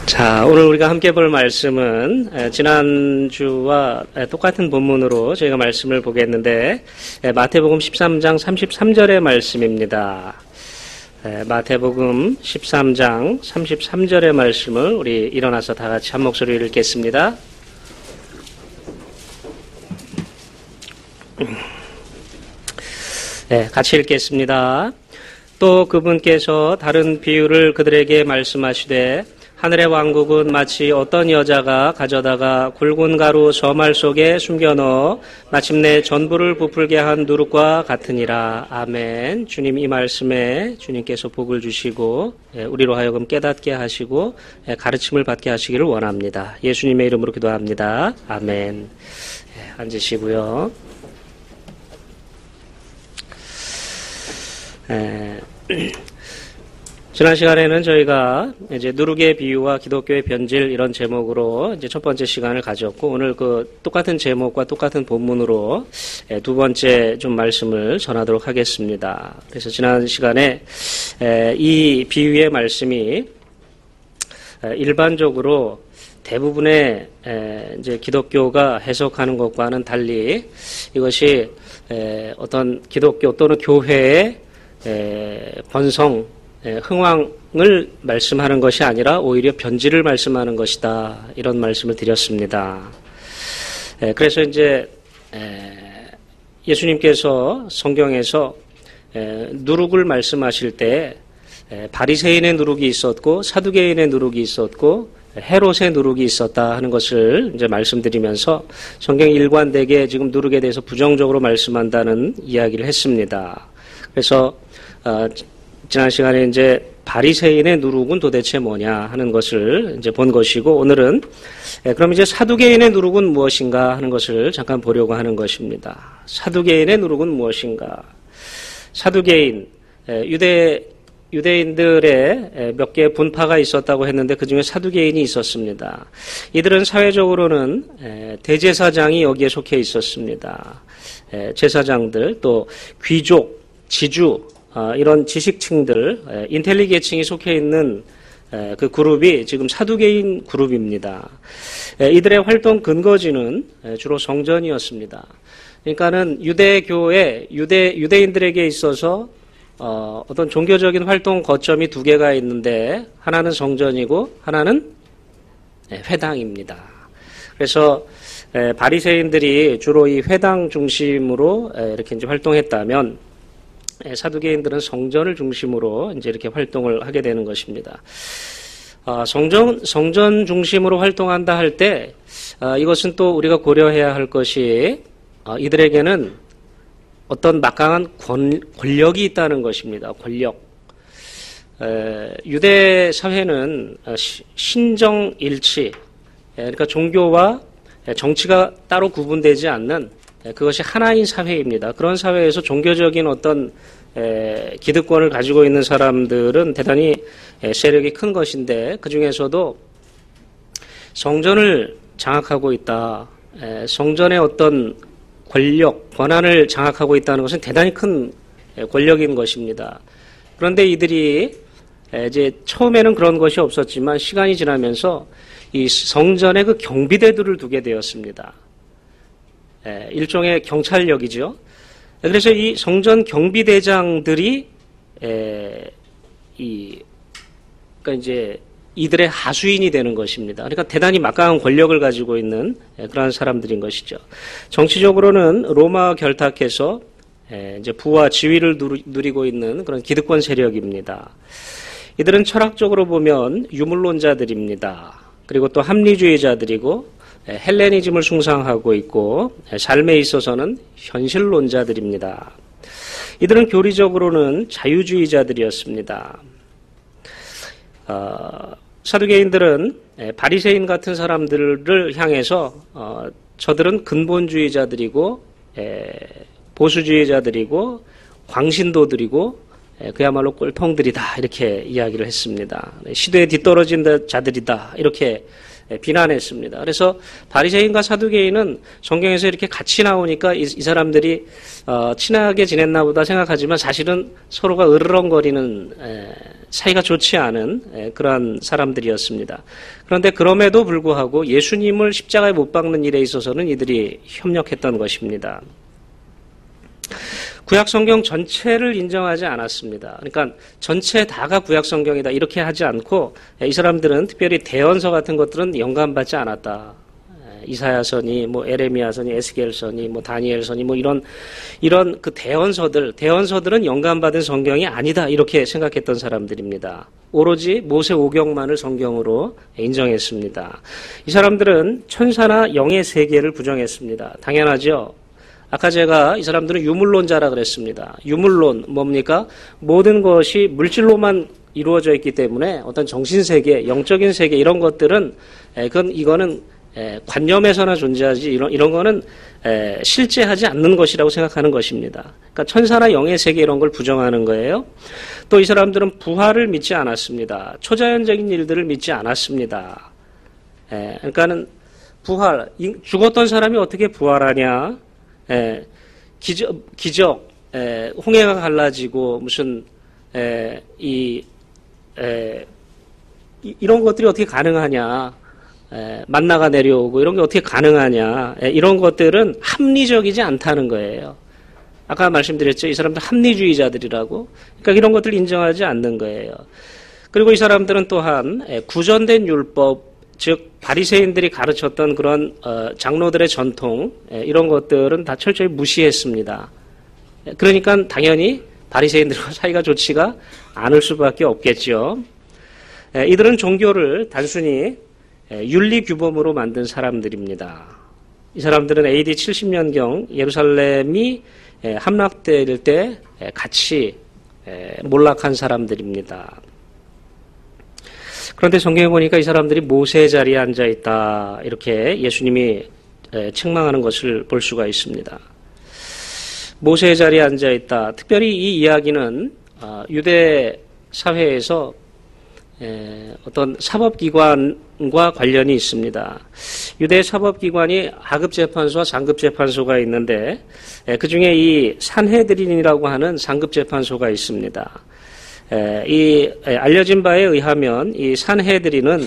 자, 오늘 우리가 함께 볼 말씀은 지난주와 똑같은 본문으로 저희가 말씀을 보겠는데 마태복음 13장 33절의 말씀입니다. 마태복음 13장 33절의 말씀을 우리 일어나서 다 같이 한 목소리로 읽겠습니다. 네, 같이 읽겠습니다. 또 그분께서 다른 비유를 그들에게 말씀하시되 하늘의 왕국은 마치 어떤 여자가 가져다가 굵은 가루 저말 속에 숨겨넣어 마침내 전부를 부풀게 한 누룩과 같으니라. 아멘. 주님, 이 말씀에 주님께서 복을 주시고 우리로 하여금 깨닫게 하시고 가르침을 받게 하시기를 원합니다. 예수님의 이름으로 기도합니다. 아멘. 앉으시고요. 지난 시간에는 저희가 이제 누룩의 비유와 기독교의 변질 이런 제목으로 이제 첫 번째 시간을 가졌고, 오늘 그 똑같은 제목과 똑같은 본문으로 두 번째 좀 말씀을 전하도록 하겠습니다. 그래서 지난 시간에 이 비유의 말씀이 일반적으로 대부분의 이제 기독교가 해석하는 것과는 달리 이것이 어떤 기독교 또는 교회의 번성, 흥왕을 말씀하는 것이 아니라 오히려 변질을 말씀하는 것이다, 이런 말씀을 드렸습니다. 그래서 이제 예수님께서 성경에서 누룩을 말씀하실 때 바리새인의 누룩이 있었고 사두개인의 누룩이 있었고 헤롯의 누룩이 있었다 하는 것을 이제 말씀드리면서 성경이 일관되게 지금 누룩에 대해서 부정적으로 말씀한다는 이야기를 했습니다. 그래서 지난 시간에 이제 바리새인의 누룩은 도대체 뭐냐 하는 것을 이제 본 것이고, 오늘은 그럼 이제 사두개인의 누룩은 무엇인가 하는 것을 잠깐 보려고 하는 것입니다. 사두개인의 누룩은 무엇인가? 사두개인, 유대인들의 몇 개의 분파가 있었다고 했는데 그 중에 사두개인이 있었습니다. 이들은 사회적으로는 대제사장이 여기에 속해 있었습니다. 제사장들, 또 귀족, 지주, 이런 지식층들, 인텔리계층이 속해 있는 그 그룹이 지금 사두개인 그룹입니다. 이들의 활동 근거지는 주로 성전이었습니다. 그러니까는 유대교의 유대인들에게 있어서 어떤 종교적인 활동 거점이 두 개가 있는데, 하나는 성전이고 하나는 회당입니다. 그래서 바리새인들이 주로 이 회당 중심으로 이렇게 이제 활동했다면, 사두개인들은 성전을 중심으로 이제 이렇게 활동을 하게 되는 것입니다. 성전 중심으로 활동한다 할 때, 이것은 또 우리가 고려해야 할 것이, 이들에게는 어떤 막강한 권력이 있다는 것입니다. 권력. 유대 사회는 신정일치, 그러니까 종교와 정치가 따로 구분되지 않는 그것이 하나인 사회입니다. 그런 사회에서 종교적인 어떤 기득권을 가지고 있는 사람들은 대단히 세력이 큰 것인데, 그 중에서도 성전을 장악하고 있다, 성전의 어떤 권력, 권한을 장악하고 있다는 것은 대단히 큰 권력인 것입니다. 그런데 이들이 이제 처음에는 그런 것이 없었지만 시간이 지나면서 이 성전에 그 경비대들을 두게 되었습니다. 일종의 경찰력이죠. 그래서 이 성전 경비대장들이 그러니까 이제 이들의 하수인이 되는 것입니다. 그러니까 대단히 막강한 권력을 가지고 있는 그러한 사람들인 것이죠. 정치적으로는 로마 결탁해서 이제 부와 지위를 누리고 있는 그런 기득권 세력입니다. 이들은 철학적으로 보면 유물론자들입니다. 그리고 또 합리주의자들이고 헬레니즘을 숭상하고 있고, 삶에 있어서는 현실론자들입니다. 이들은 교리적으로는 자유주의자들이었습니다. 사두개인들은 바리새인 같은 사람들을 향해서 저들은 근본주의자들이고 보수주의자들이고 광신도들이고 그야말로 꼴통들이다, 이렇게 이야기를 했습니다. 시대에 뒤떨어진 자들이다, 이렇게 비난했습니다. 그래서 바리새인과 사두개인은 성경에서 이렇게 같이 나오니까 이 사람들이 친하게 지냈나 보다 생각하지만 사실은 서로가 으르렁거리는 사이가 좋지 않은 그러한 사람들이었습니다. 그런데 그럼에도 불구하고 예수님을 십자가에 못 박는 일에 있어서는 이들이 협력했던 것입니다. 구약 성경 전체를 인정하지 않았습니다. 그러니까 전체 다가 구약 성경이다 이렇게 하지 않고 이 사람들은 특별히 대언서 같은 것들은 영감받지 않았다. 이사야서니 뭐 에레미야서니 에스겔서니 뭐 다니엘서니 뭐 이런 그 대언서들은 영감받은 성경이 아니다 이렇게 생각했던 사람들입니다. 오로지 모세 오경만을 성경으로 인정했습니다. 이 사람들은 천사나 영의 세계를 부정했습니다. 당연하죠. 아까 제가 이 사람들은 유물론자라 그랬습니다. 유물론 뭡니까? 모든 것이 물질로만 이루어져 있기 때문에 어떤 정신세계, 영적인 세계 이런 것들은 이거는 관념에서나 존재하지 이런 거는 실제하지 않는 것이라고 생각하는 것입니다. 그러니까 천사나 영의 세계 이런 걸 부정하는 거예요. 또 이 사람들은 부활을 믿지 않았습니다. 초자연적인 일들을 믿지 않았습니다. 그러니까는 부활, 죽었던 사람이 어떻게 부활하냐? 기적, 홍해가 갈라지고 무슨 이런 것들이 어떻게 가능하냐? 만나가 내려오고 이런 게 어떻게 가능하냐? 이런 것들은 합리적이지 않다는 거예요. 아까 말씀드렸죠. 이 사람들 합리주의자들이라고. 그러니까 이런 것들 인정하지 않는 거예요. 그리고 이 사람들은 또한 구전된 율법, 즉 바리새인들이 가르쳤던 그런 장로들의 전통 이런 것들은 다 철저히 무시했습니다. 그러니까 당연히 바리새인들과 사이가 좋지가 않을 수밖에 없겠죠. 이들은 종교를 단순히 윤리규범으로 만든 사람들입니다. 이 사람들은 AD 70년경 예루살렘이 함락될 때 같이 몰락한 사람들입니다. 그런데 성경에 보니까 이 사람들이 모세의 자리에 앉아있다 이렇게 예수님이 책망하는 것을 볼 수가 있습니다. 모세의 자리에 앉아있다. 특별히 이 이야기는 유대 사회에서 어떤 사법기관과 관련이 있습니다. 유대 사법기관이 하급재판소와 상급재판소가 있는데 그중에 이 산헤드린이라고 하는 상급재판소가 있습니다. 이 알려진 바에 의하면 이 산헤드린은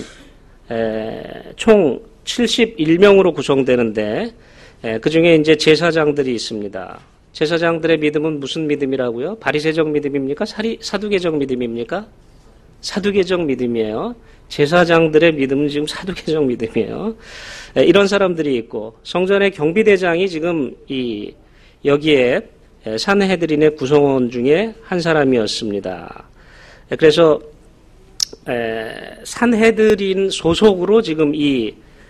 총 71명으로 구성되는데 그중에 이제 제사장들이 있습니다. 제사장들의 믿음은 무슨 믿음이라고요? 바리새적 믿음입니까? 사두개적 믿음입니까? 사두개적 믿음이에요. 제사장들의 믿음은 지금 사두개적 믿음이에요. 이런 사람들이 있고 성전의 경비대장이 지금 여기에 산헤드린의 구성원 중에 한 사람이었습니다. 그래서 산헤드린 소속으로 지금 이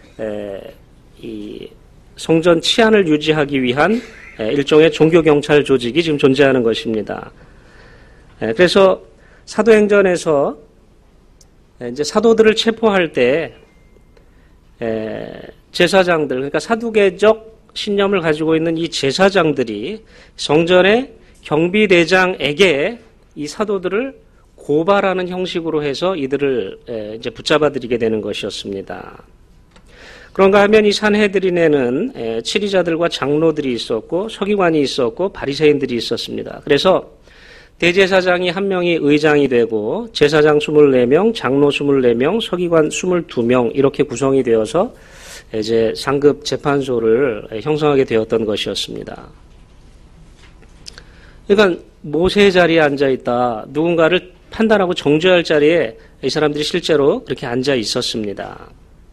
성전 치안을 유지하기 위한 일종의 종교경찰 조직이 지금 존재하는 것입니다. 그래서 사도행전에서 이제 사도들을 체포할 때 제사장들, 그러니까 사두개적 신념을 가지고 있는 이 제사장들이 성전의 경비대장에게 이 사도들을 고발하는 형식으로 해서 이들을 이제 붙잡아들이게 되는 것이었습니다. 그런가 하면 이 산헤드린에는 치리자들과 장로들이 있었고 서기관이 있었고 바리새인들이 있었습니다. 그래서 대제사장이 한 명이 의장이 되고 제사장 24명, 장로 24명, 서기관 22명 이렇게 구성이 되어서 이제 상급 재판소를 형성하게 되었던 것이었습니다. 그러니까 모세의 자리에 앉아 있다. 누군가를 판단하고 정죄할 자리에 이 사람들이 실제로 그렇게 앉아 있었습니다.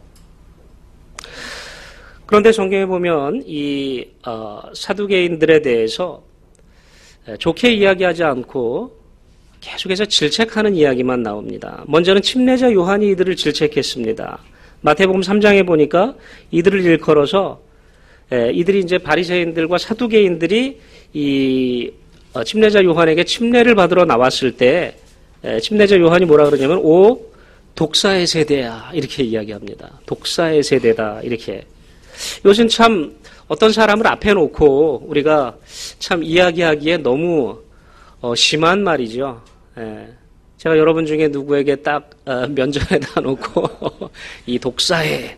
그런데 성경에 보면 이 사두개인들에 대해서 좋게 이야기하지 않고 계속해서 질책하는 이야기만 나옵니다. 먼저는 침례자 요한이 이들을 질책했습니다. 마태복음 3장에 보니까 이들을 일컬어서 이들이 이제 바리새인들과 사두개인들이 이 침례자 요한에게 침례를 받으러 나왔을 때 침례자 요한이 뭐라 그러냐면 오 독사의 세대야 이렇게 이야기합니다. 독사의 세대다 이렇게. 이것은 참 어떤 사람을 앞에 놓고 우리가 참 이야기하기에 너무 심한 말이죠. 제가 여러분 중에 누구에게 딱 면전에다 놓고 이 독사의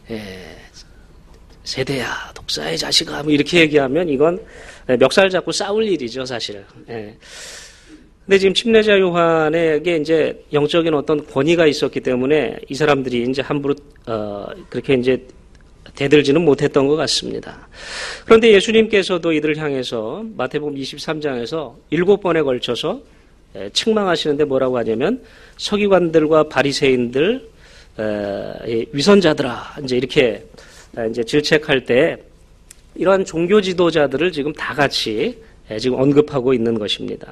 세대야, 독사의 자식아, 뭐 이렇게 얘기하면 이건 멱살 잡고 싸울 일이죠, 사실. 근데 지금 침례자 요한에게 이제 영적인 어떤 권위가 있었기 때문에 이 사람들이 이제 함부로 그렇게 이제 대들지는 못했던 것 같습니다. 그런데 예수님께서도 이들을 향해서 마태복음 23장에서 7번에 걸쳐서 책망하시는데 뭐라고 하냐면 서기관들과 바리새인들 위선자들아 이제 이렇게 이제 질책할 때 이러한 종교 지도자들을 지금 다 같이 지금 언급하고 있는 것입니다.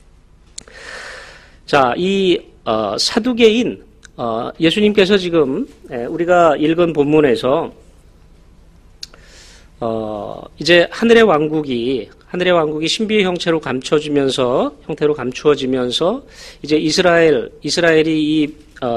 자, 이 사두개인 예수님께서 지금 우리가 읽은 본문에서 이제 하늘의 왕국이 신비의 형태로 감추어지면서 이제 이스라엘이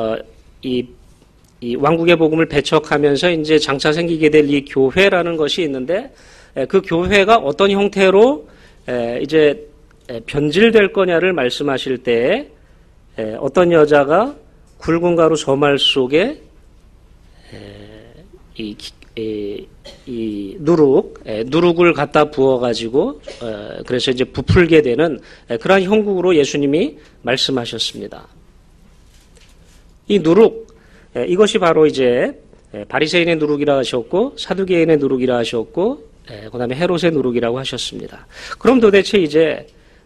이 왕국의 복음을 배척하면서 이제 장차 생기게 될 이 교회라는 것이 있는데 그 교회가 어떤 형태로 이제 변질될 거냐를 말씀하실 때 어떤 여자가 굵은 가루 저말 속에 이 누룩을 갖다 부어가지고 그래서 이제 부풀게 되는 그러한 형국으로 예수님이 말씀하셨습니다. 이 누룩 이것이 바로 이제 바리새인의 누룩이라 하셨고 사두개인의 누룩이라 하셨고 그다음에 헤롯의 누룩이라고 하셨습니다. 그럼 도대체 이제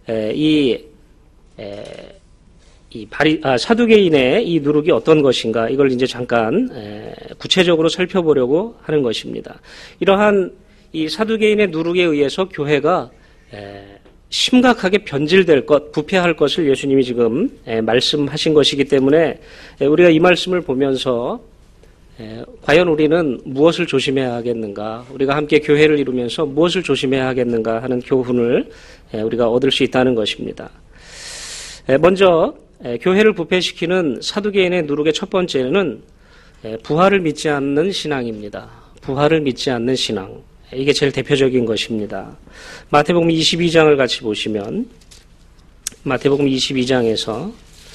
사두개인의 이 누룩이 어떤 것인가 이걸 이제 잠깐 구체적으로 살펴보려고 하는 것입니다. 이러한 이 사두개인의 누룩에 의해서 교회가 심각하게 변질될 것, 부패할 것을 예수님이 지금 말씀하신 것이기 때문에 우리가 이 말씀을 보면서 과연 우리는 무엇을 조심해야 하겠는가, 우리가 함께 교회를 이루면서 무엇을 조심해야 하겠는가 하는 교훈을 우리가 얻을 수 있다는 것입니다. 먼저 교회를 부패시키는 사두개인의 누룩의 첫 번째는 부활을 믿지 않는 신앙입니다. 부활을 믿지 않는 신앙. 이게 제일 대표적인 것입니다. 마태복음 22장을 같이 보시면 마태복음 22장에서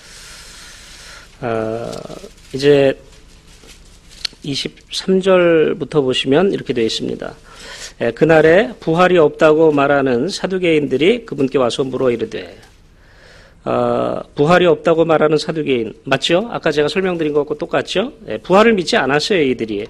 이제 23절부터 보시면 이렇게 되어 있습니다. 그날에 부활이 없다고 말하는 사두개인들이 그분께 와서 물어 이르되 부활이 없다고 말하는 사두개인 맞죠? 아까 제가 설명드린 것과 똑같죠? 부활을 믿지 않았어요, 이들이.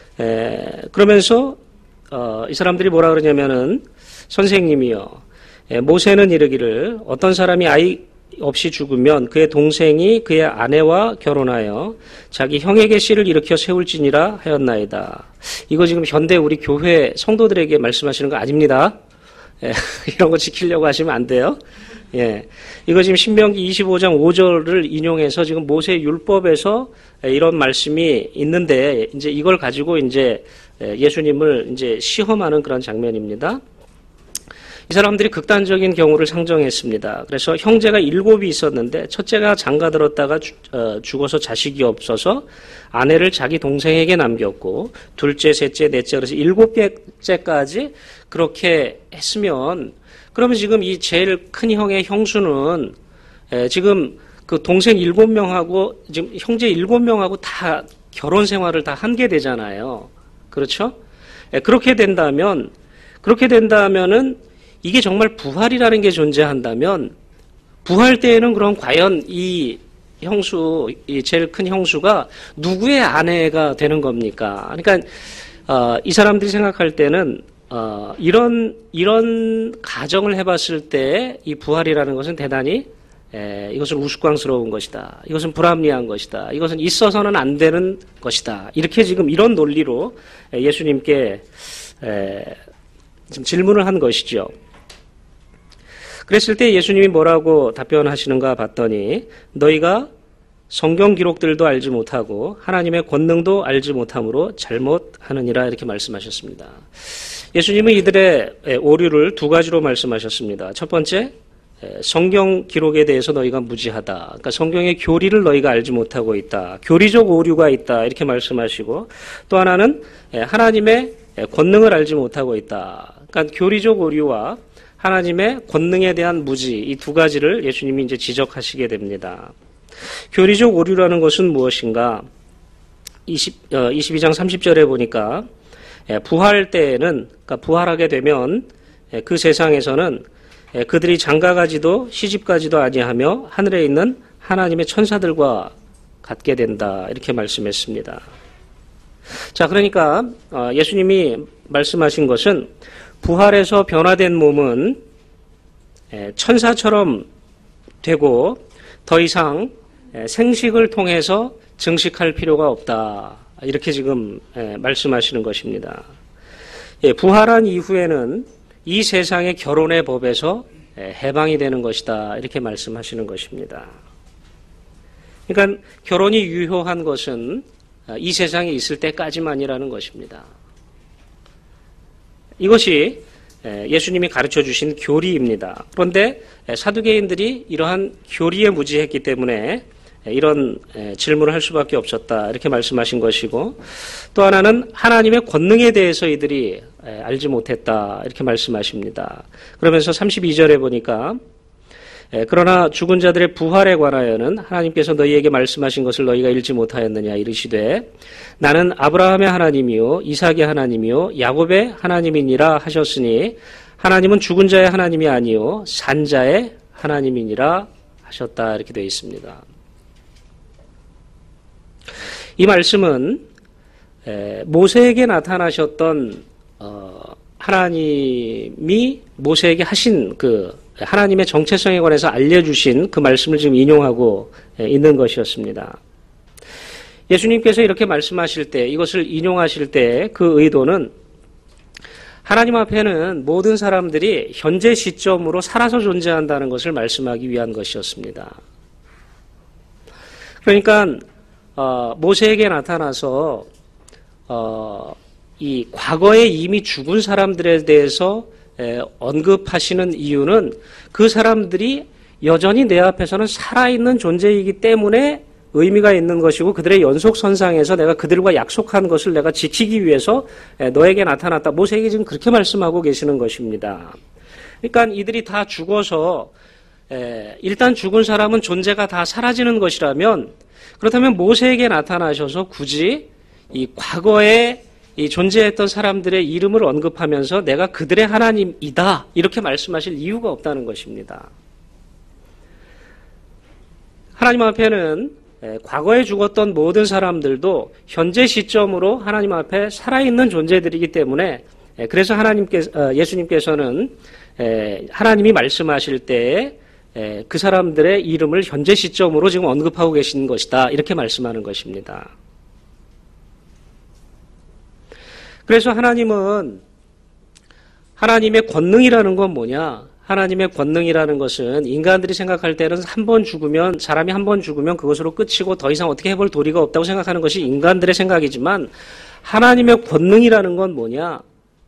그러면서 이 사람들이 뭐라 그러냐면은 선생님이요, 모세는 이르기를 어떤 사람이 아이 없이 죽으면 그의 동생이 그의 아내와 결혼하여 자기 형에게 씨를 일으켜 세울지니라 하였나이다. 이거 지금 현대 우리 교회 성도들에게 말씀하시는 거 아닙니다. 이런 거 지키려고 하시면 안 돼요. 이거 지금 신명기 25장 5절을 인용해서 지금 모세 율법에서 이런 말씀이 있는데 이제 이걸 가지고 이제 예수님을 이제 시험하는 그런 장면입니다. 이 사람들이 극단적인 경우를 상정했습니다. 그래서 형제가 7이 있었는데 첫째가 장가들었다가 죽어서 자식이 없어서 아내를 자기 동생에게 남겼고 둘째, 셋째, 넷째 그래서 7개째까지 그렇게 했으면 그러면 지금 이 제일 큰 형의 형수는 지금 그 동생 7명하고 지금 형제 7명하고 다 결혼 생활을 다 한 게 되잖아요. 그렇죠? 그렇게 된다면은 이게 정말 부활이라는 게 존재한다면 부활 때에는 그럼 과연 이 형수, 이 제일 큰 형수가 누구의 아내가 되는 겁니까? 그러니까 이 사람들이 생각할 때는 이런 가정을 해봤을 때 이 부활이라는 것은 대단히 이것은 우스꽝스러운 것이다. 이것은 불합리한 것이다. 이것은 있어서는 안 되는 것이다. 이렇게 지금 이런 논리로 예수님께 지금 질문을 한 것이죠. 그랬을 때 예수님이 뭐라고 답변하시는가 봤더니 너희가 성경 기록들도 알지 못하고 하나님의 권능도 알지 못함으로 잘못하느니라 이렇게 말씀하셨습니다. 예수님은 이들의 오류를 두 가지로 말씀하셨습니다. 첫 번째, 성경 기록에 대해서 너희가 무지하다. 그러니까 성경의 교리를 너희가 알지 못하고 있다. 교리적 오류가 있다. 이렇게 말씀하시고 또 하나는 하나님의 권능을 알지 못하고 있다. 그러니까 교리적 오류와 하나님의 권능에 대한 무지, 이 두 가지를 예수님이 이제 지적하시게 됩니다. 교리적 오류라는 것은 무엇인가? 22장 30절에 보니까 부활 때에는, 그러니까 부활하게 되면 그 세상에서는 그들이 장가가지도 시집가지도 아니하며 하늘에 있는 하나님의 천사들과 같게 된다, 이렇게 말씀했습니다. 자, 그러니까 예수님이 말씀하신 것은 부활해서 변화된 몸은 천사처럼 되고 더 이상 생식을 통해서 증식할 필요가 없다, 이렇게 지금 말씀하시는 것입니다. 부활한 이후에는 이 세상의 결혼의 법에서 해방이 되는 것이다, 이렇게 말씀하시는 것입니다. 그러니까 결혼이 유효한 것은 이 세상에 있을 때까지만이라는 것입니다. 이것이 예수님이 가르쳐 주신 교리입니다. 그런데 사두개인들이 이러한 교리에 무지했기 때문에 이런 질문을 할 수밖에 없었다, 이렇게 말씀하신 것이고, 또 하나는 하나님의 권능에 대해서 이들이 알지 못했다, 이렇게 말씀하십니다. 그러면서 32절에 보니까 그러나 죽은 자들의 부활에 관하여는 하나님께서 너희에게 말씀하신 것을 너희가 읽지 못하였느냐, 이르시되 나는 아브라함의 하나님이요 이삭의 하나님이요 야곱의 하나님이니라 하셨으니 하나님은 죽은 자의 하나님이 아니요 산 자의 하나님이니라 하셨다, 이렇게 되어 있습니다. 이 말씀은 모세에게 나타나셨던 하나님이 모세에게 하신 그 하나님의 정체성에 관해서 알려주신 그 말씀을 지금 인용하고 있는 것이었습니다. 예수님께서 이렇게 말씀하실 때, 이것을 인용하실 때 그 의도는 하나님 앞에는 모든 사람들이 현재 시점으로 살아서 존재한다는 것을 말씀하기 위한 것이었습니다. 그러니까 모세에게 나타나서 이 과거에 이미 죽은 사람들에 대해서 언급하시는 이유는 그 사람들이 여전히 내 앞에서는 살아있는 존재이기 때문에 의미가 있는 것이고, 그들의 연속선상에서 내가 그들과 약속한 것을 내가 지키기 위해서 너에게 나타났다. 모세에게 지금 그렇게 말씀하고 계시는 것입니다. 그러니까 이들이 다 죽어서 일단 죽은 사람은 존재가 다 사라지는 것이라면, 그렇다면 모세에게 나타나셔서 굳이 이 과거에 이 존재했던 사람들의 이름을 언급하면서 내가 그들의 하나님이다, 이렇게 말씀하실 이유가 없다는 것입니다. 하나님 앞에는 과거에 죽었던 모든 사람들도 현재 시점으로 하나님 앞에 살아있는 존재들이기 때문에, 그래서 예수님께서는 하나님이 말씀하실 때에 그 사람들의 이름을 현재 시점으로 지금 언급하고 계신 것이다, 이렇게 말씀하는 것입니다. 그래서 하나님은, 하나님의 권능이라는 건 뭐냐? 하나님의 권능이라는 것은 인간들이 생각할 때는 사람이 한 번 죽으면 그것으로 끝이고 더 이상 어떻게 해볼 도리가 없다고 생각하는 것이 인간들의 생각이지만, 하나님의 권능이라는 건 뭐냐?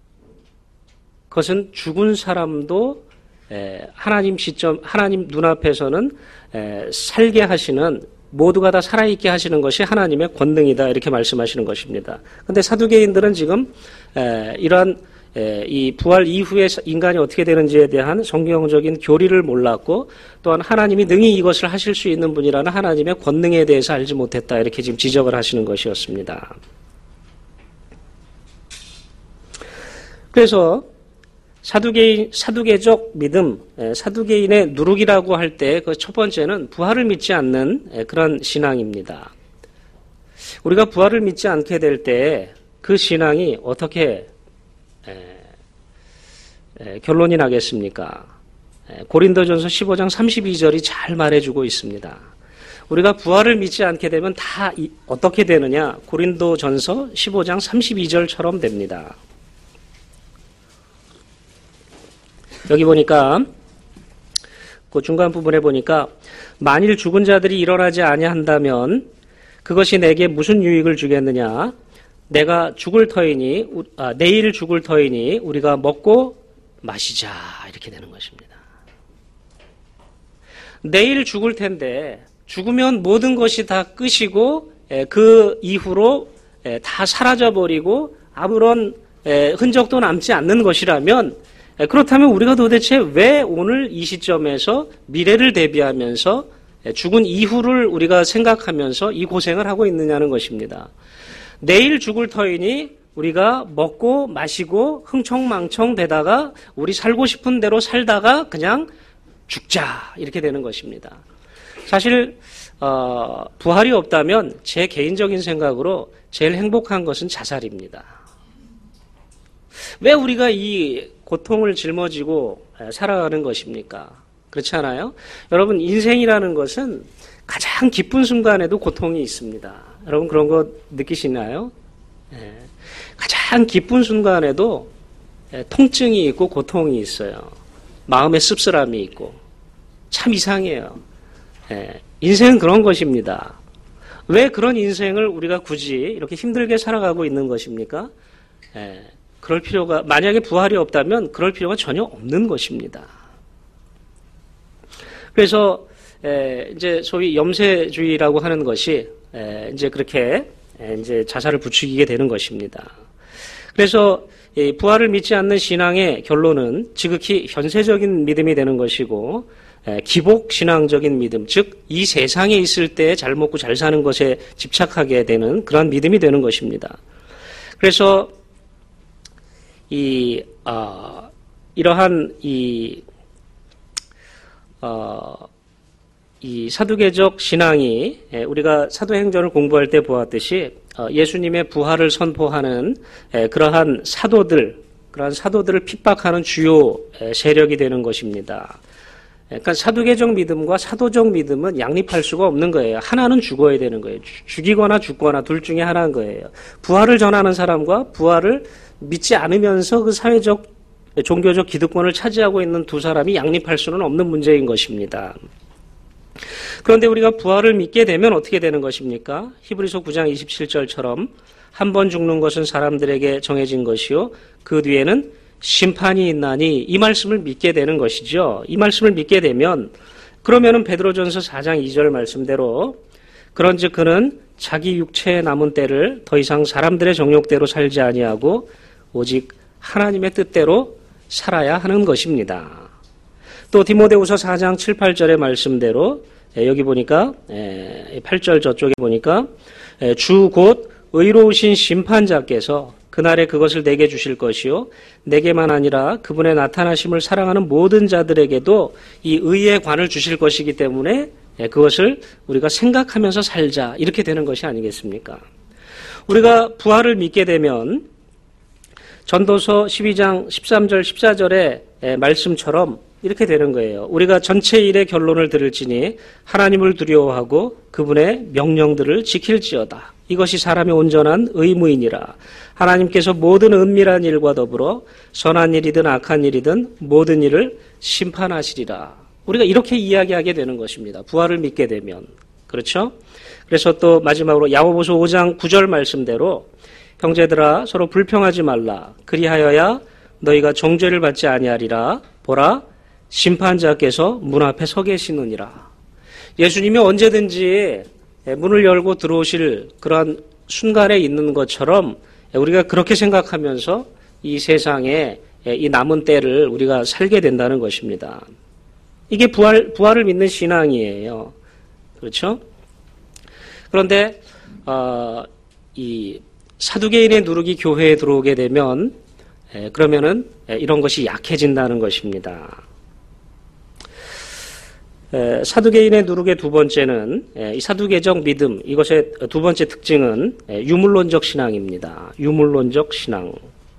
그것은 죽은 사람도 하나님 눈앞에서는 살게 하시는, 모두가 다 살아있게 하시는 것이 하나님의 권능이다, 이렇게 말씀하시는 것입니다. 그런데 사두개인들은 지금 이러한 이 부활 이후에 인간이 어떻게 되는지에 대한 성경적인 교리를 몰랐고, 또한 하나님이 능히 이것을 하실 수 있는 분이라는 하나님의 권능에 대해서 알지 못했다, 이렇게 지금 지적을 하시는 것이었습니다. 그래서 사두개적 믿음, 사두개인의 누룩이라고 할 때 그 첫 번째는 부활을 믿지 않는 그런 신앙입니다. 우리가 부활을 믿지 않게 될 때 그 신앙이 어떻게 결론이 나겠습니까? 고린도전서 15장 32절이 잘 말해주고 있습니다. 우리가 부활을 믿지 않게 되면 다 어떻게 되느냐? 고린도전서 15장 32절처럼 됩니다. 여기 보니까 그 중간 부분에 보니까 만일 죽은 자들이 일어나지 아니한다면 그것이 내게 무슨 유익을 주겠느냐? 내가 죽을 터이니 내일 죽을 터이니 우리가 먹고 마시자, 이렇게 되는 것입니다. 내일 죽을 텐데 죽으면 모든 것이 다 끝이고 그 이후로 다 사라져버리고 아무런 흔적도 남지 않는 것이라면 그렇다면 우리가 도대체 왜 오늘 이 시점에서 미래를 대비하면서 죽은 이후를 우리가 생각하면서 이 고생을 하고 있느냐는 것입니다. 내일 죽을 터이니 우리가 먹고 마시고 흥청망청 되다가 우리 살고 싶은 대로 살다가 그냥 죽자 이렇게 되는 것입니다. 사실 부활이 없다면 제 개인적인 생각으로 제일 행복한 것은 자살입니다. 왜 우리가 이 고통을 짊어지고 살아가는 것입니까? 그렇지 않아요? 여러분, 인생이라는 것은 가장 기쁜 순간에도 고통이 있습니다. 여러분 그런 거 느끼시나요? 가장 기쁜 순간에도 통증이 있고 고통이 있어요. 마음의 씁쓸함이 있고. 참 이상해요. 인생은 그런 것입니다. 왜 그런 인생을 우리가 굳이 이렇게 힘들게 살아가고 있는 것입니까? 그럴 필요가, 만약에 부활이 없다면 그럴 필요가 전혀 없는 것입니다. 그래서 이제 소위 염세주의라고 하는 것이 이제 그렇게 이제 자살을 부추기게 되는 것입니다. 그래서 부활을 믿지 않는 신앙의 결론은 지극히 현세적인 믿음이 되는 것이고 기복 신앙적인 믿음, 즉 이 세상에 있을 때 잘 먹고 잘 사는 것에 집착하게 되는 그러한 믿음이 되는 것입니다. 그래서 이러한 이 사두개적 신앙이 우리가 사도행전을 공부할 때 보았듯이 예수님의 부활을 선포하는 그러한 사도들을 핍박하는 주요 세력이 되는 것입니다. 그러니까 사두개적 믿음과 사도적 믿음은 양립할 수가 없는 거예요. 하나는 죽어야 되는 거예요. 죽이거나 죽거나 둘 중에 하나인 거예요. 부활을 전하는 사람과 부활을 믿지 않으면서 그 사회적, 종교적 기득권을 차지하고 있는 두 사람이 양립할 수는 없는 문제인 것입니다. 그런데 우리가 부활을 믿게 되면 어떻게 되는 것입니까? 히브리서 9장 27절처럼 한 번 죽는 것은 사람들에게 정해진 것이요 그 뒤에는 심판이 있나니 이 말씀을 믿게 되는 것이죠. 이 말씀을 믿게 되면 그러면은 베드로전서 4장 2절 말씀대로 그런즉 그는 자기 육체에 남은 때를 더 이상 사람들의 정욕대로 살지 아니하고 오직 하나님의 뜻대로 살아야 하는 것입니다. 또 디모데후서 4장 7, 8절의 말씀대로 여기 보니까 8절 저쪽에 보니까 주 곧 의로우신 심판자께서 그날에 그것을 내게 주실 것이요 내게만 아니라 그분의 나타나심을 사랑하는 모든 자들에게도 이 의의 관을 주실 것이기 때문에 그것을 우리가 생각하면서 살자 이렇게 되는 것이 아니겠습니까? 우리가 부활을 믿게 되면 전도서 12장 13절 14절의 말씀처럼 이렇게 되는 거예요. 우리가 전체 일의 결론을 들을지니 하나님을 두려워하고 그분의 명령들을 지킬지어다. 이것이 사람의 온전한 의무이니라. 하나님께서 모든 은밀한 일과 더불어 선한 일이든 악한 일이든 모든 일을 심판하시리라. 우리가 이렇게 이야기하게 되는 것입니다. 부활을 믿게 되면. 그렇죠? 그래서 또 마지막으로 야고보서 5장 9절 말씀대로 형제들아 서로 불평하지 말라. 그리하여야 너희가 정죄를 받지 아니하리라. 보라 심판자께서 문 앞에 서 계시느니라. 예수님이 언제든지 문을 열고 들어오실 그러한 순간에 있는 것처럼 우리가 그렇게 생각하면서 이 세상에 이 남은 때를 우리가 살게 된다는 것입니다. 이게 부활을 믿는 신앙이에요. 그렇죠? 그런데 이 사두개인의 누룩이 교회에 들어오게 되면 그러면은 이런 것이 약해진다는 것입니다. 사두개인의 누룩의 두 번째는 이 사두개적 믿음, 이것의 두 번째 특징은 유물론적 신앙입니다. 유물론적 신앙.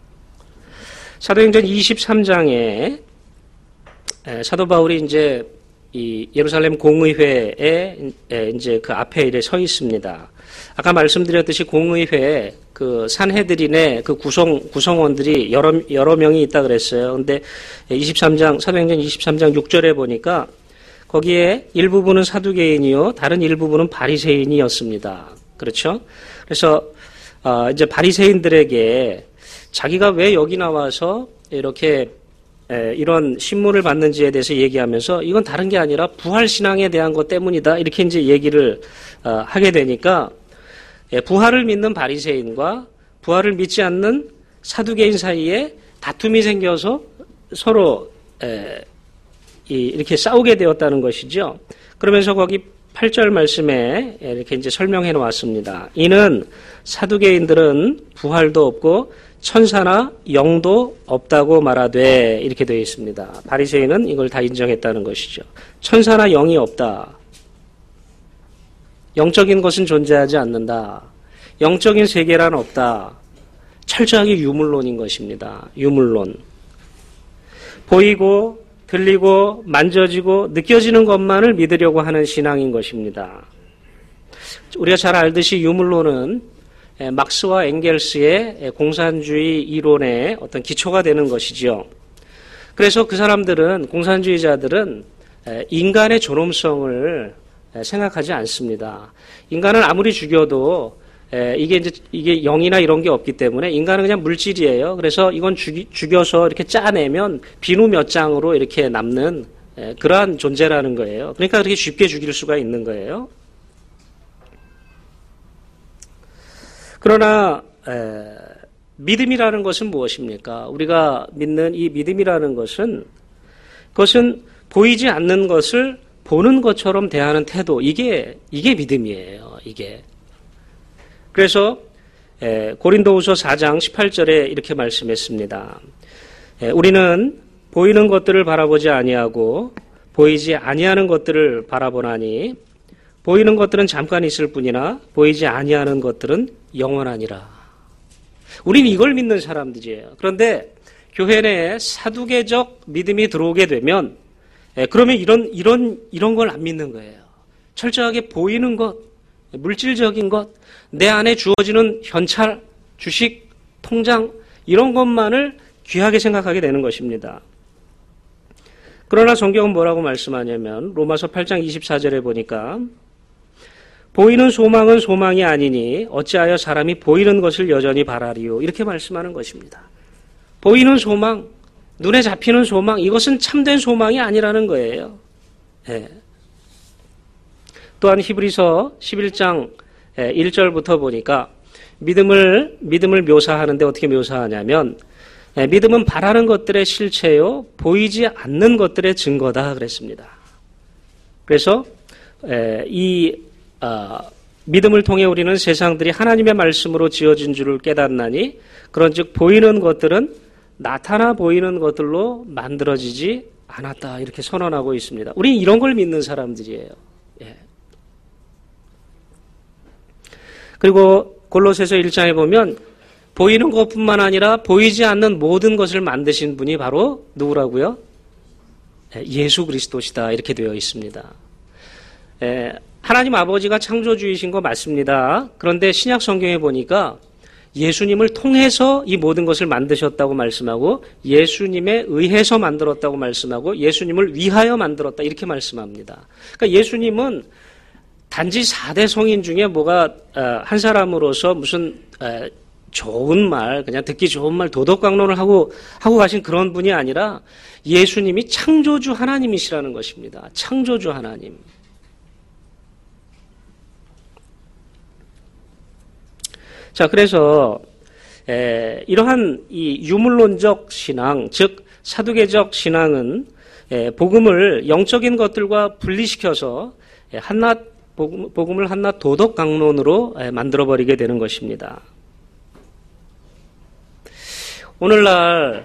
사도행전 23장에 사도 바울이 이제 이 예루살렘 공의회에 이제 그 앞에 이래 서 있습니다. 아까 말씀드렸듯이 공의회에 그 산헤드린의 그 구성원들이 여러 명이 있다 그랬어요. 근데 23장 사도행전 23장 6절에 보니까 거기에 일부분은 사두개인이요, 다른 일부분은 바리새인이었습니다. 그렇죠? 그래서 이제 바리새인들에게 자기가 왜 여기 나와서 이렇게 이런 신문을 받는지에 대해서 얘기하면서 이건 다른 게 아니라 부활 신앙에 대한 것 때문이다 이렇게 이제 얘기를 하게 되니까 부활을 믿는 바리새인과 부활을 믿지 않는 사두개인 사이에 다툼이 생겨서 서로 이렇게 싸우게 되었다는 것이죠. 그러면서 거기 8절 말씀에 이렇게 이제 설명해 놓았습니다. 이는 사두개인들은 부활도 없고 천사나 영도 없다고 말하되 이렇게 되어 있습니다. 바리새인은 이걸 다 인정했다는 것이죠. 천사나 영이 없다. 영적인 것은 존재하지 않는다. 영적인 세계란 없다. 철저하게 유물론인 것입니다. 유물론. 보이고 들리고 만져지고 느껴지는 것만을 믿으려고 하는 신앙인 것입니다. 우리가 잘 알듯이 유물론은 막스와 엥겔스의 공산주의 이론의 어떤 기초가 되는 것이지요. 그래서 그 사람들은, 공산주의자들은 인간의 존엄성을 생각하지 않습니다. 인간을 아무리 죽여도 이게 영이나 이런 게 없기 때문에 인간은 그냥 물질이에요. 그래서 이건 죽여서 이렇게 짜내면 비누 몇 장으로 이렇게 남는 그러한 존재라는 거예요. 그러니까 그렇게 쉽게 죽일 수가 있는 거예요. 그러나 믿음이라는 것은 무엇입니까? 우리가 믿는 이 믿음이라는 것은 그것은 보이지 않는 것을 보는 것처럼 대하는 태도, 이게 믿음이에요. 이게. 그래서 고린도후서 4장 18절에 이렇게 말씀했습니다. 우리는 보이는 것들을 바라보지 아니하고 보이지 아니하는 것들을 바라보나니 보이는 것들은 잠깐 있을 뿐이나 보이지 아니하는 것들은 영원하니라. 우리는 이걸 믿는 사람들이에요. 그런데 교회 내에 사두개적 믿음이 들어오게 되면 그러면 이런 걸 안 믿는 거예요. 철저하게 보이는 것, 물질적인 것, 내 안에 주어지는 현찰, 주식, 통장 이런 것만을 귀하게 생각하게 되는 것입니다. 그러나 성경은 뭐라고 말씀하냐면 로마서 8장 24절에 보니까 보이는 소망은 소망이 아니니 어찌하여 사람이 보이는 것을 여전히 바라리요 이렇게 말씀하는 것입니다. 보이는 소망, 눈에 잡히는 소망, 이것은 참된 소망이 아니라는 거예요. 네. 또한 히브리서 11장 1절부터 보니까 믿음을 묘사하는데 어떻게 묘사하냐면 믿음은 바라는 것들의 실체요 보이지 않는 것들의 증거다 그랬습니다. 그래서 믿음을 통해 우리는 세상들이 하나님의 말씀으로 지어진 줄을 깨닫나니 그런즉 보이는 것들은 나타나 보이는 것들로 만들어지지 않았다 이렇게 선언하고 있습니다. 우리는 이런 걸 믿는 사람들이에요. 예. 그리고 골로새서 1장에 보면 보이는 것뿐만 아니라 보이지 않는 모든 것을 만드신 분이 바로 누구라고요? 예수 그리스도시다 이렇게 되어 있습니다. 하나님 아버지가 창조주이신 거 맞습니다. 그런데 신약 성경에 보니까 예수님을 통해서 이 모든 것을 만드셨다고 말씀하고 예수님에 의해서 만들었다고 말씀하고 예수님을 위하여 만들었다 이렇게 말씀합니다. 그러니까 예수님은 단지 4대 성인 중에 뭐가 한 사람으로서 무슨 좋은 말, 그냥 듣기 좋은 말, 도덕강론을 하고 가신 그런 분이 아니라 예수님이 창조주 하나님이시라는 것입니다. 창조주 하나님. 자, 그래서 이러한 이 유물론적 신앙, 즉 사두개적 신앙은 복음을 영적인 것들과 분리시켜서 복음을 한낱 도덕 강론으로 만들어버리게 되는 것입니다. 오늘날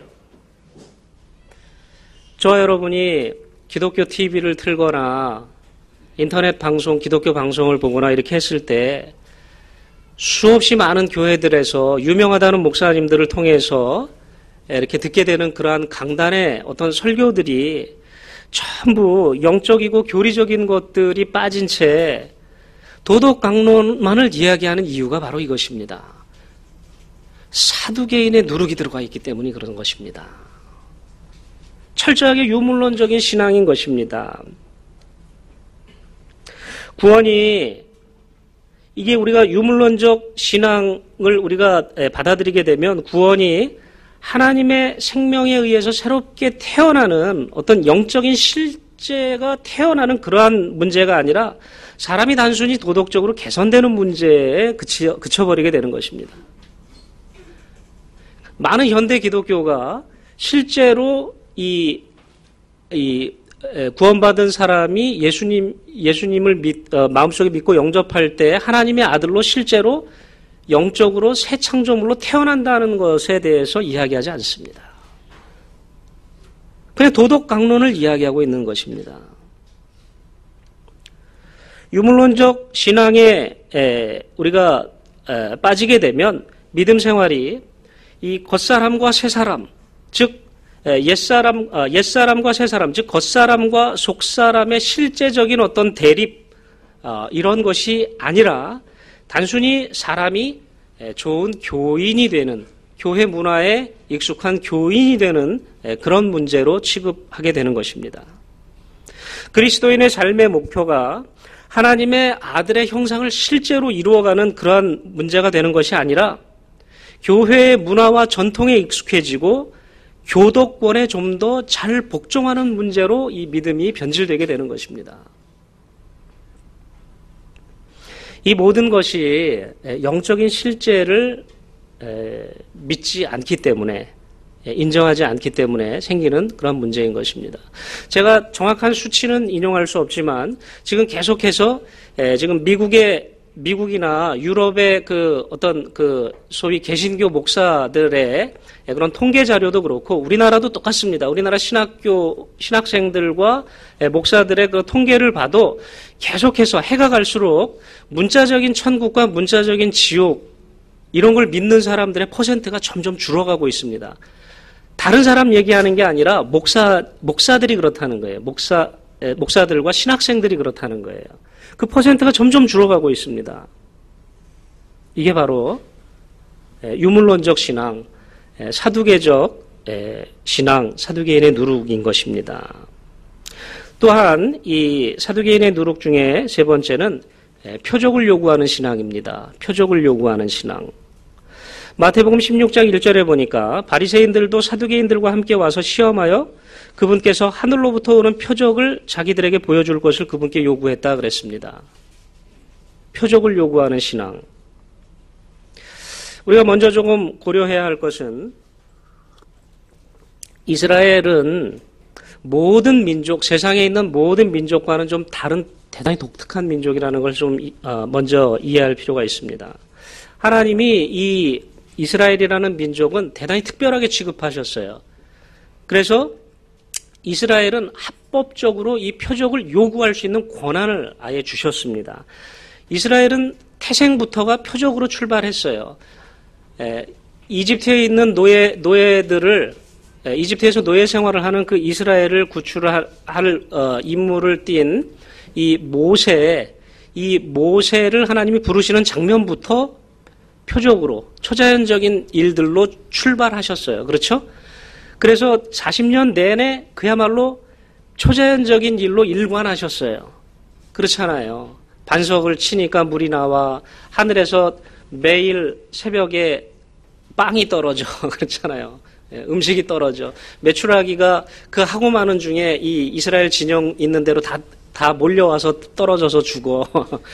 저와 여러분이 기독교 TV를 틀거나 인터넷 방송, 기독교 방송을 보거나 이렇게 했을 때 수없이 많은 교회들에서 유명하다는 목사님들을 통해서 이렇게 듣게 되는 그러한 강단의 어떤 설교들이 전부 영적이고 교리적인 것들이 빠진 채 도덕 강론만을 이야기하는 이유가 바로 이것입니다. 사두개인의 누룩이 들어가 있기 때문에 그런 것입니다. 철저하게 유물론적인 신앙인 것입니다. 구원이 이게 우리가 유물론적 신앙을 우리가 받아들이게 되면 구원이 하나님의 생명에 의해서 새롭게 태어나는 어떤 영적인 실제가 태어나는 그러한 문제가 아니라 사람이 단순히 도덕적으로 개선되는 문제에 그쳐버리게 되는 것입니다. 많은 현대 기독교가 실제로 구원받은 사람이 예수님을 마음속에 믿고 영접할 때 하나님의 아들로 실제로 영적으로 새 창조물로 태어난다는 것에 대해서 이야기하지 않습니다. 그냥 도덕 강론을 이야기하고 있는 것입니다. 유물론적 신앙에 우리가 빠지게 되면 믿음 생활이 이 겉사람과 새사람, 즉 옛사람과 새사람, 즉 겉사람과 속사람의 실제적인 어떤 대립, 이런 것이 아니라 단순히 사람이 좋은 교인이 되는, 교회 문화에 익숙한 교인이 되는 그런 문제로 취급하게 되는 것입니다. 그리스도인의 삶의 목표가 하나님의 아들의 형상을 실제로 이루어가는 그러한 문제가 되는 것이 아니라 교회의 문화와 전통에 익숙해지고 교도권에 좀 더 잘 복종하는 문제로 이 믿음이 변질되게 되는 것입니다. 이 모든 것이 영적인 실제를 믿지 않기 때문에, 인정하지 않기 때문에 생기는 그런 문제인 것입니다. 제가 정확한 수치는 인용할 수 없지만 지금 계속해서 지금 미국이나 유럽의 소위 개신교 목사들의 그런 통계 자료도 그렇고 우리나라도 똑같습니다. 우리나라 신학생들과 목사들의 그 통계를 봐도 계속해서 해가 갈수록 문자적인 천국과 문자적인 지옥, 이런 걸 믿는 사람들의 퍼센트가 점점 줄어가고 있습니다. 다른 사람 얘기하는 게 아니라 목사들이 그렇다는 거예요. 목사들과 신학생들이 그렇다는 거예요. 그 퍼센트가 점점 줄어가고 있습니다. 이게 바로 유물론적 신앙, 사두개적 신앙, 사두개인의 누룩인 것입니다. 또한 이 사두개인의 누룩 중에 세 번째는 표적을 요구하는 신앙입니다. 표적을 요구하는 신앙. 마태복음 16장 1절에 보니까 바리새인들도 사두개인들과 함께 와서 시험하여 그분께서 하늘로부터 오는 표적을 자기들에게 보여줄 것을 그분께 요구했다 그랬습니다. 표적을 요구하는 신앙. 우리가 먼저 조금 고려해야 할 것은 이스라엘은 모든 민족, 세상에 있는 모든 민족과는 좀 다른 대단히 독특한 민족이라는 걸 좀 먼저 이해할 필요가 있습니다. 하나님이 이 이스라엘이라는 민족은 대단히 특별하게 취급하셨어요. 그래서 이스라엘은 합법적으로 이 표적을 요구할 수 있는 권한을 아예 주셨습니다. 이스라엘은 태생부터가 표적으로 출발했어요. 이집트에 있는 노예들을, 이집트에서 노예 생활을 하는 그 이스라엘을 구출할 임무를 띈 이 모세를 하나님이 부르시는 장면부터 표적으로, 초자연적인 일들로 출발하셨어요. 그렇죠? 그래서 40년 내내 그야말로 초자연적인 일로 일관하셨어요. 그렇잖아요. 반석을 치니까 물이 나와, 하늘에서 매일 새벽에 빵이 떨어져. 그렇잖아요. 음식이 떨어져. 메추라기가 그 하고 많은 중에 이 이스라엘 진영 있는 대로 다 몰려와서 떨어져서 죽어.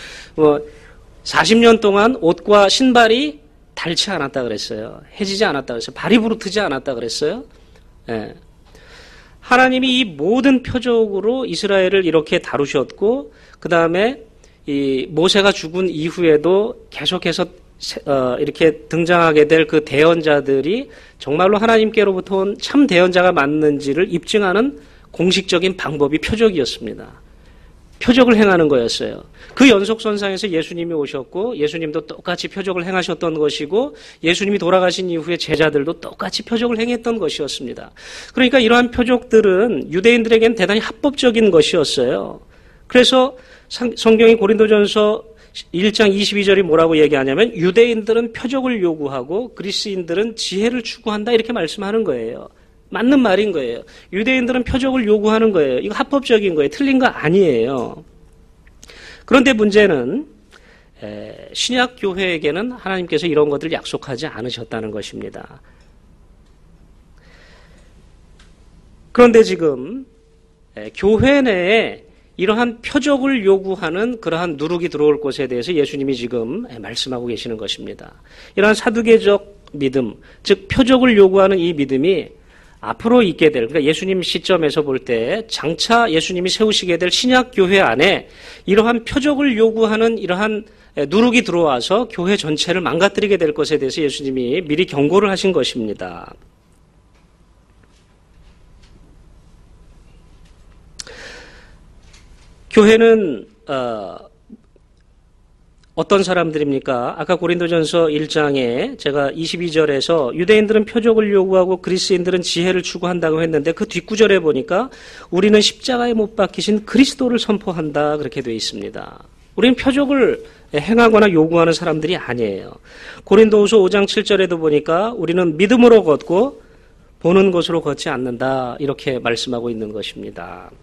40년 동안 옷과 신발이 닳지 않았다 그랬어요. 해지지 않았다 그랬어요. 발이 부르트지 않았다 그랬어요. 예. 하나님이 이 모든 표적으로 이스라엘을 이렇게 다루셨고, 그 다음에 이 모세가 죽은 이후에도 계속해서 이렇게 등장하게 될 그 대언자들이 정말로 하나님께로부터 온 참 대언자가 맞는지를 입증하는 공식적인 방법이 표적이었습니다. 표적을 행하는 거였어요. 그 연속선상에서 예수님이 오셨고 예수님도 똑같이 표적을 행하셨던 것이고 예수님이 돌아가신 이후에 제자들도 똑같이 표적을 행했던 것이었습니다. 그러니까 이러한 표적들은 유대인들에게는 대단히 합법적인 것이었어요. 그래서 성경이 고린도전서 1장 22절이 뭐라고 얘기하냐면 유대인들은 표적을 요구하고 그리스인들은 지혜를 추구한다 이렇게 말씀하는 거예요. 맞는 말인 거예요. 유대인들은 표적을 요구하는 거예요. 이거 합법적인 거예요. 틀린 거 아니에요. 그런데 문제는 신약 교회에게는 하나님께서 이런 것들을 약속하지 않으셨다는 것입니다. 그런데 지금 교회 내에 이러한 표적을 요구하는 그러한 누룩이 들어올 것에 대해서 예수님이 지금 말씀하고 계시는 것입니다. 이러한 사두개적 믿음, 즉 표적을 요구하는 이 믿음이 앞으로 있게 될, 그러니까 예수님 시점에서 볼 때 장차 예수님이 세우시게 될 신약 교회 안에 이러한 표적을 요구하는 이러한 누룩이 들어와서 교회 전체를 망가뜨리게 될 것에 대해서 예수님이 미리 경고를 하신 것입니다. 교회는 어떤 사람들입니까? 아까 고린도전서 1장에 제가 22절에서 유대인들은 표적을 요구하고 그리스인들은 지혜를 추구한다고 했는데 그 뒷구절에 보니까 우리는 십자가에 못 박히신 그리스도를 선포한다 그렇게 되어 있습니다. 우리는 표적을 행하거나 요구하는 사람들이 아니에요. 고린도후서 5장 7절에도 보니까 우리는 믿음으로 걷고 보는 것으로 걷지 않는다 이렇게 말씀하고 있는 것입니다.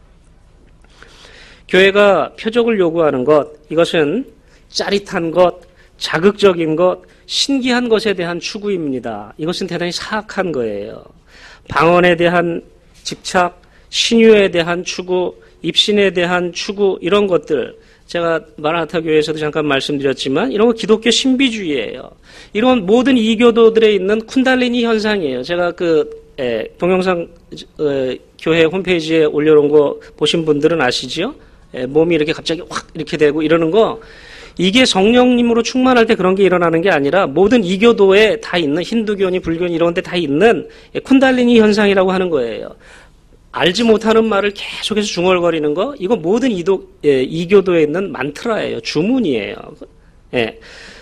교회가 표적을 요구하는 것, 이것은 짜릿한 것, 자극적인 것, 신기한 것에 대한 추구입니다. 이것은 대단히 사악한 거예요. 방언에 대한 집착, 신유에 대한 추구, 입신에 대한 추구, 이런 것들, 제가 마라나타 교회에서도 잠깐 말씀드렸지만 이런 거 기독교 신비주의예요. 이런 모든 이교도들에 있는 쿤달리니 현상이에요. 제가 동영상 교회 홈페이지에 올려놓은 거 보신 분들은 아시죠? 몸이 이렇게 갑자기 확 이렇게 되고 이러는 거, 이게 성령님으로 충만할 때 그런 게 일어나는 게 아니라 모든 이교도에 다 있는, 힌두교니 불교니 이런 데 다 있는 쿤달리니 현상이라고 하는 거예요. 알지 못하는 말을 계속해서 중얼거리는 거, 이거 모든 이교도에 있는 만트라예요. 주문이에요. 예.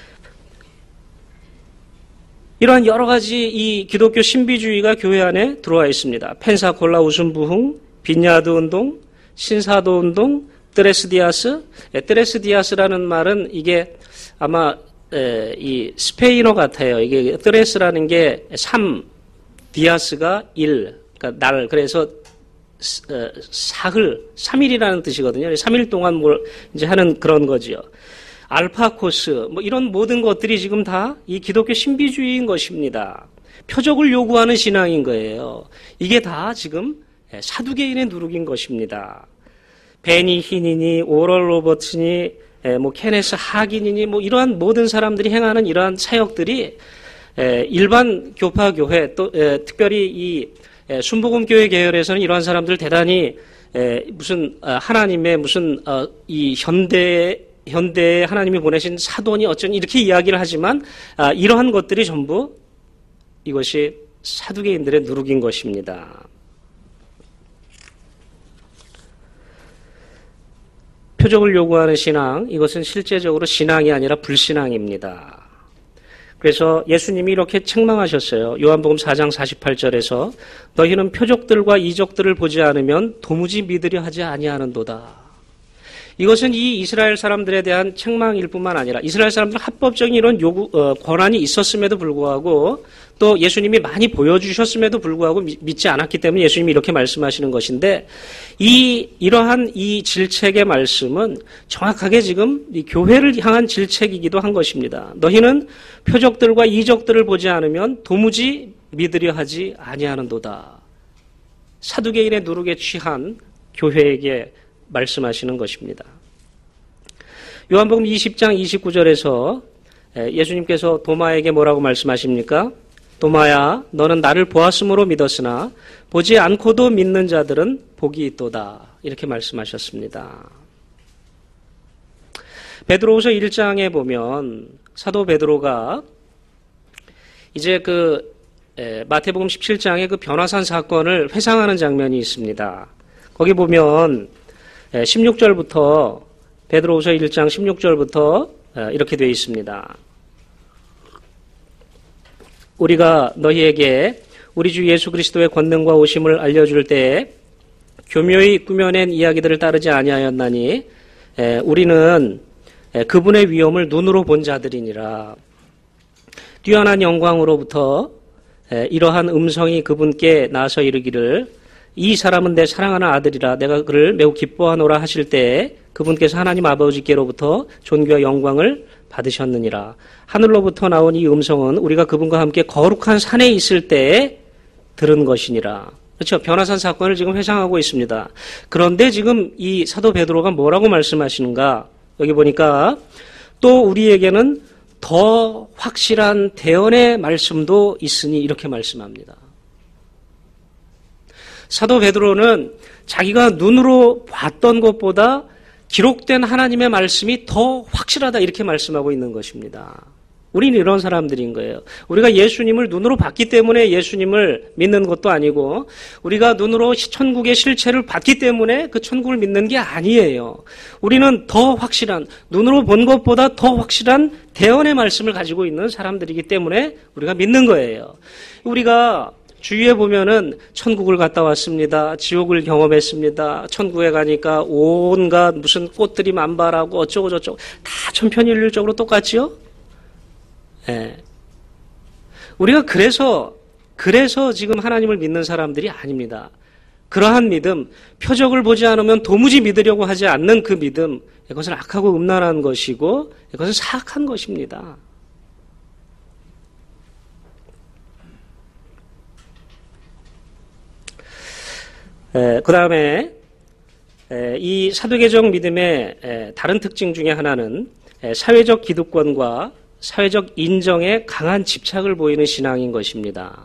이러한 여러 가지 이 기독교 신비주의가 교회 안에 들어와 있습니다. 펜사콜라 웃음부흥, 빈야드 운동, 신사도 운동, 트레스디아스. 트레스디아스라는 말은 이게 아마 이 스페인어 같아요. 이게 트레스라는 게 3, 디아스가 1, 그러니까 날, 그래서 사흘, 3일이라는 뜻이거든요. 3일 동안 뭘 이제 하는 그런 거지요. 알파코스, 뭐 이런 모든 것들이 지금 다 이 기독교 신비주의인 것입니다. 표적을 요구하는 신앙인 거예요. 이게 다 지금 사두개인의 누룩인 것입니다. 베니 히니니, 오럴 로버츠니, 뭐 케네스 하긴이니, 뭐 이러한 모든 사람들이 행하는 이러한 사역들이 일반 교파 교회, 또 특별히 이 순복음 교회 계열에서는 이러한 사람들 대단히 무슨 하나님의 무슨 이 현대에 하나님이 보내신 사도니 어쩌니 이렇게 이야기를 하지만 이러한 것들이 전부 이것이 사두개인들의 누룩인 것입니다. 표적을 요구하는 신앙, 이것은 실제적으로 신앙이 아니라 불신앙입니다. 그래서 예수님이 이렇게 책망하셨어요. 요한복음 4장 48절에서 너희는 표적들과 이적들을 보지 않으면 도무지 믿으려 하지 아니하는도다. 이것은 이 이스라엘 사람들에 대한 책망일 뿐만 아니라 이스라엘 사람들은 합법적인 이런 권한이 있었음에도 불구하고 또 예수님이 많이 보여주셨음에도 불구하고 믿지 않았기 때문에 예수님이 이렇게 말씀하시는 것인데 이러한 이 질책의 말씀은 정확하게 지금 이 교회를 향한 질책이기도 한 것입니다. 너희는 표적들과 이적들을 보지 않으면 도무지 믿으려 하지 아니하는도다. 사두개인의 누룩에 취한 교회에게 말씀하시는 것입니다. 요한복음 20장 29절에서 예수님께서 도마에게 뭐라고 말씀하십니까? 도마야, 너는 나를 보았으므로 믿었으나 보지 않고도 믿는 자들은 복이 있도다. 이렇게 말씀하셨습니다. 베드로후서 1장에 보면 사도 베드로가 이제 마태복음 17장의 그 변화산 사건을 회상하는 장면이 있습니다. 거기 보면 16절부터 베드로후서 1장 16절부터 이렇게 되어 있습니다. 우리가 너희에게 우리 주 예수 그리스도의 권능과 오심을 알려줄 때에 교묘히 꾸며낸 이야기들을 따르지 아니하였나니 우리는 그분의 위엄을 눈으로 본 자들이니라. 뛰어난 영광으로부터 이러한 음성이 그분께 나서 이르기를 이 사람은 내 사랑하는 아들이라 내가 그를 매우 기뻐하노라 하실 때에 그분께서 하나님 아버지께로부터 존귀와 영광을 받으셨느니라. 하늘로부터 나온 이 음성은 우리가 그분과 함께 거룩한 산에 있을 때에 들은 것이니라. 그렇죠. 변화산 사건을 지금 회상하고 있습니다. 그런데 지금 이 사도 베드로가 뭐라고 말씀하시는가? 여기 보니까 또 우리에게는 더 확실한 대언의 말씀도 있으니 이렇게 말씀합니다. 사도 베드로는 자기가 눈으로 봤던 것보다 기록된 하나님의 말씀이 더 확실하다 이렇게 말씀하고 있는 것입니다. 우리는 이런 사람들인 거예요. 우리가 예수님을 눈으로 봤기 때문에 예수님을 믿는 것도 아니고 우리가 눈으로 천국의 실체를 봤기 때문에 그 천국을 믿는 게 아니에요. 우리는 더 확실한, 눈으로 본 것보다 더 확실한 대언의 말씀을 가지고 있는 사람들이기 때문에 우리가 믿는 거예요. 우리가 주위에 보면은 천국을 갔다 왔습니다. 지옥을 경험했습니다. 천국에 가니까 온갖 무슨 꽃들이 만발하고 어쩌고 저쩌고 다 천편일률적으로 똑같지요? 예. 우리가 그래서 지금 하나님을 믿는 사람들이 아닙니다. 그러한 믿음, 표적을 보지 않으면 도무지 믿으려고 하지 않는 그 믿음, 이것은 악하고 음란한 것이고 이것은 사악한 것입니다. 그 다음에 이 사도계적 믿음의 다른 특징 중에 하나는 사회적 기득권과 사회적 인정에 강한 집착을 보이는 신앙인 것입니다.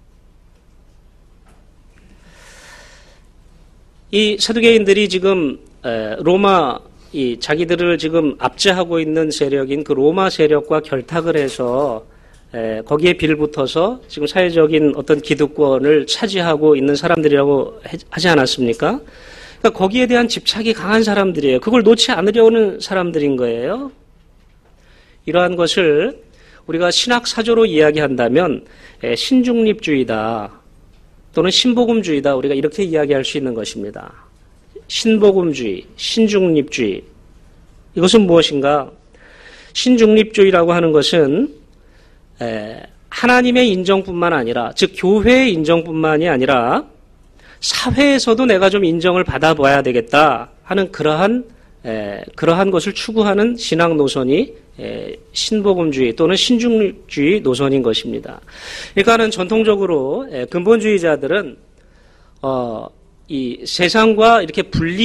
이 사두개인들이 지금 로마 자기들을 지금 압제하고 있는 세력인 그 로마 세력과 결탁을 해서 거기에 빌붙어서 지금 사회적인 어떤 기득권을 차지하고 있는 사람들이라고 하지 않았습니까? 그러니까 거기에 대한 집착이 강한 사람들이에요. 그걸 놓지 않으려는 사람들인 거예요. 이러한 것을 우리가 신학 사조로 이야기한다면 신중립주의다 또는 신복음주의다 우리가 이렇게 이야기할 수 있는 것입니다. 신복음주의, 신중립주의 이것은 무엇인가? 신중립주의라고 하는 것은 하나님의 인정뿐만 아니라 즉 교회의 인정뿐만이 아니라 사회에서도 내가 좀 인정을 받아봐야 되겠다 하는 그러한 것을 추구하는 신앙 노선이 신복음주의 또는 신중립주의 노선인 것입니다. 그러니까는 전통적으로 근본주의자들은 이 세상과 이렇게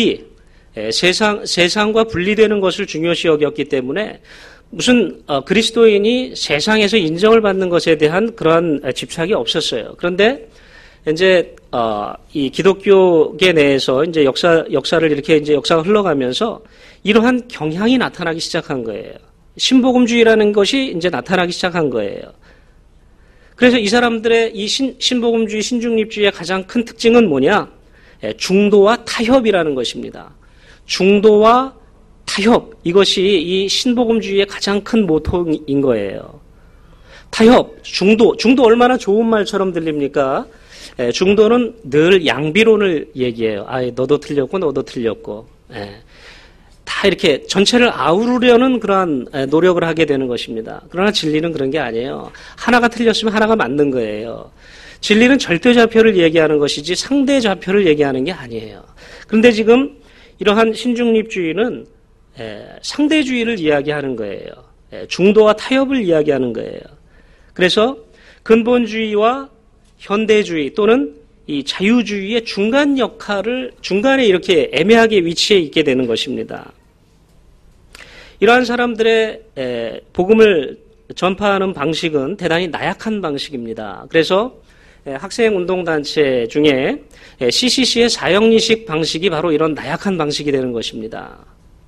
세상과 분리되는 것을 중요시 여겼기 때문에 무슨 그리스도인이 세상에서 인정을 받는 것에 대한 그러한 집착이 없었어요. 그런데 이제 이 기독교계 내에서 이제 역사를 이렇게 이제 역사가 흘러가면서 이러한 경향이 나타나기 시작한 거예요. 신복음주의라는 것이 이제 나타나기 시작한 거예요. 그래서 이 사람들의 이 신복음주의, 신중립주의의 가장 큰 특징은 뭐냐? 중도와 타협이라는 것입니다. 중도와 타협, 이것이 이 신복음주의의 가장 큰 모토인 거예요. 타협, 중도 얼마나 좋은 말처럼 들립니까? 중도는 늘 양비론을 얘기해요. 너도 틀렸고 너도 틀렸고. 다 이렇게 전체를 아우르려는 그러한 노력을 하게 되는 것입니다. 그러나 진리는 그런 게 아니에요. 하나가 틀렸으면 하나가 맞는 거예요. 진리는 절대좌표를 얘기하는 것이지 상대좌표를 얘기하는 게 아니에요. 그런데 지금 이러한 신중립주의는 상대주의를 이야기하는 거예요. 중도와 타협을 이야기하는 거예요. 그래서 근본주의와 현대주의 또는 이 자유주의의 중간 역할을 중간에 이렇게 애매하게 위치해 있게 되는 것입니다. 이러한 사람들의 복음을 전파하는 방식은 대단히 나약한 방식입니다. 그래서 학생운동단체 중에 CCC의 사형리식 방식이 바로 이런 나약한 방식이 되는 것입니다.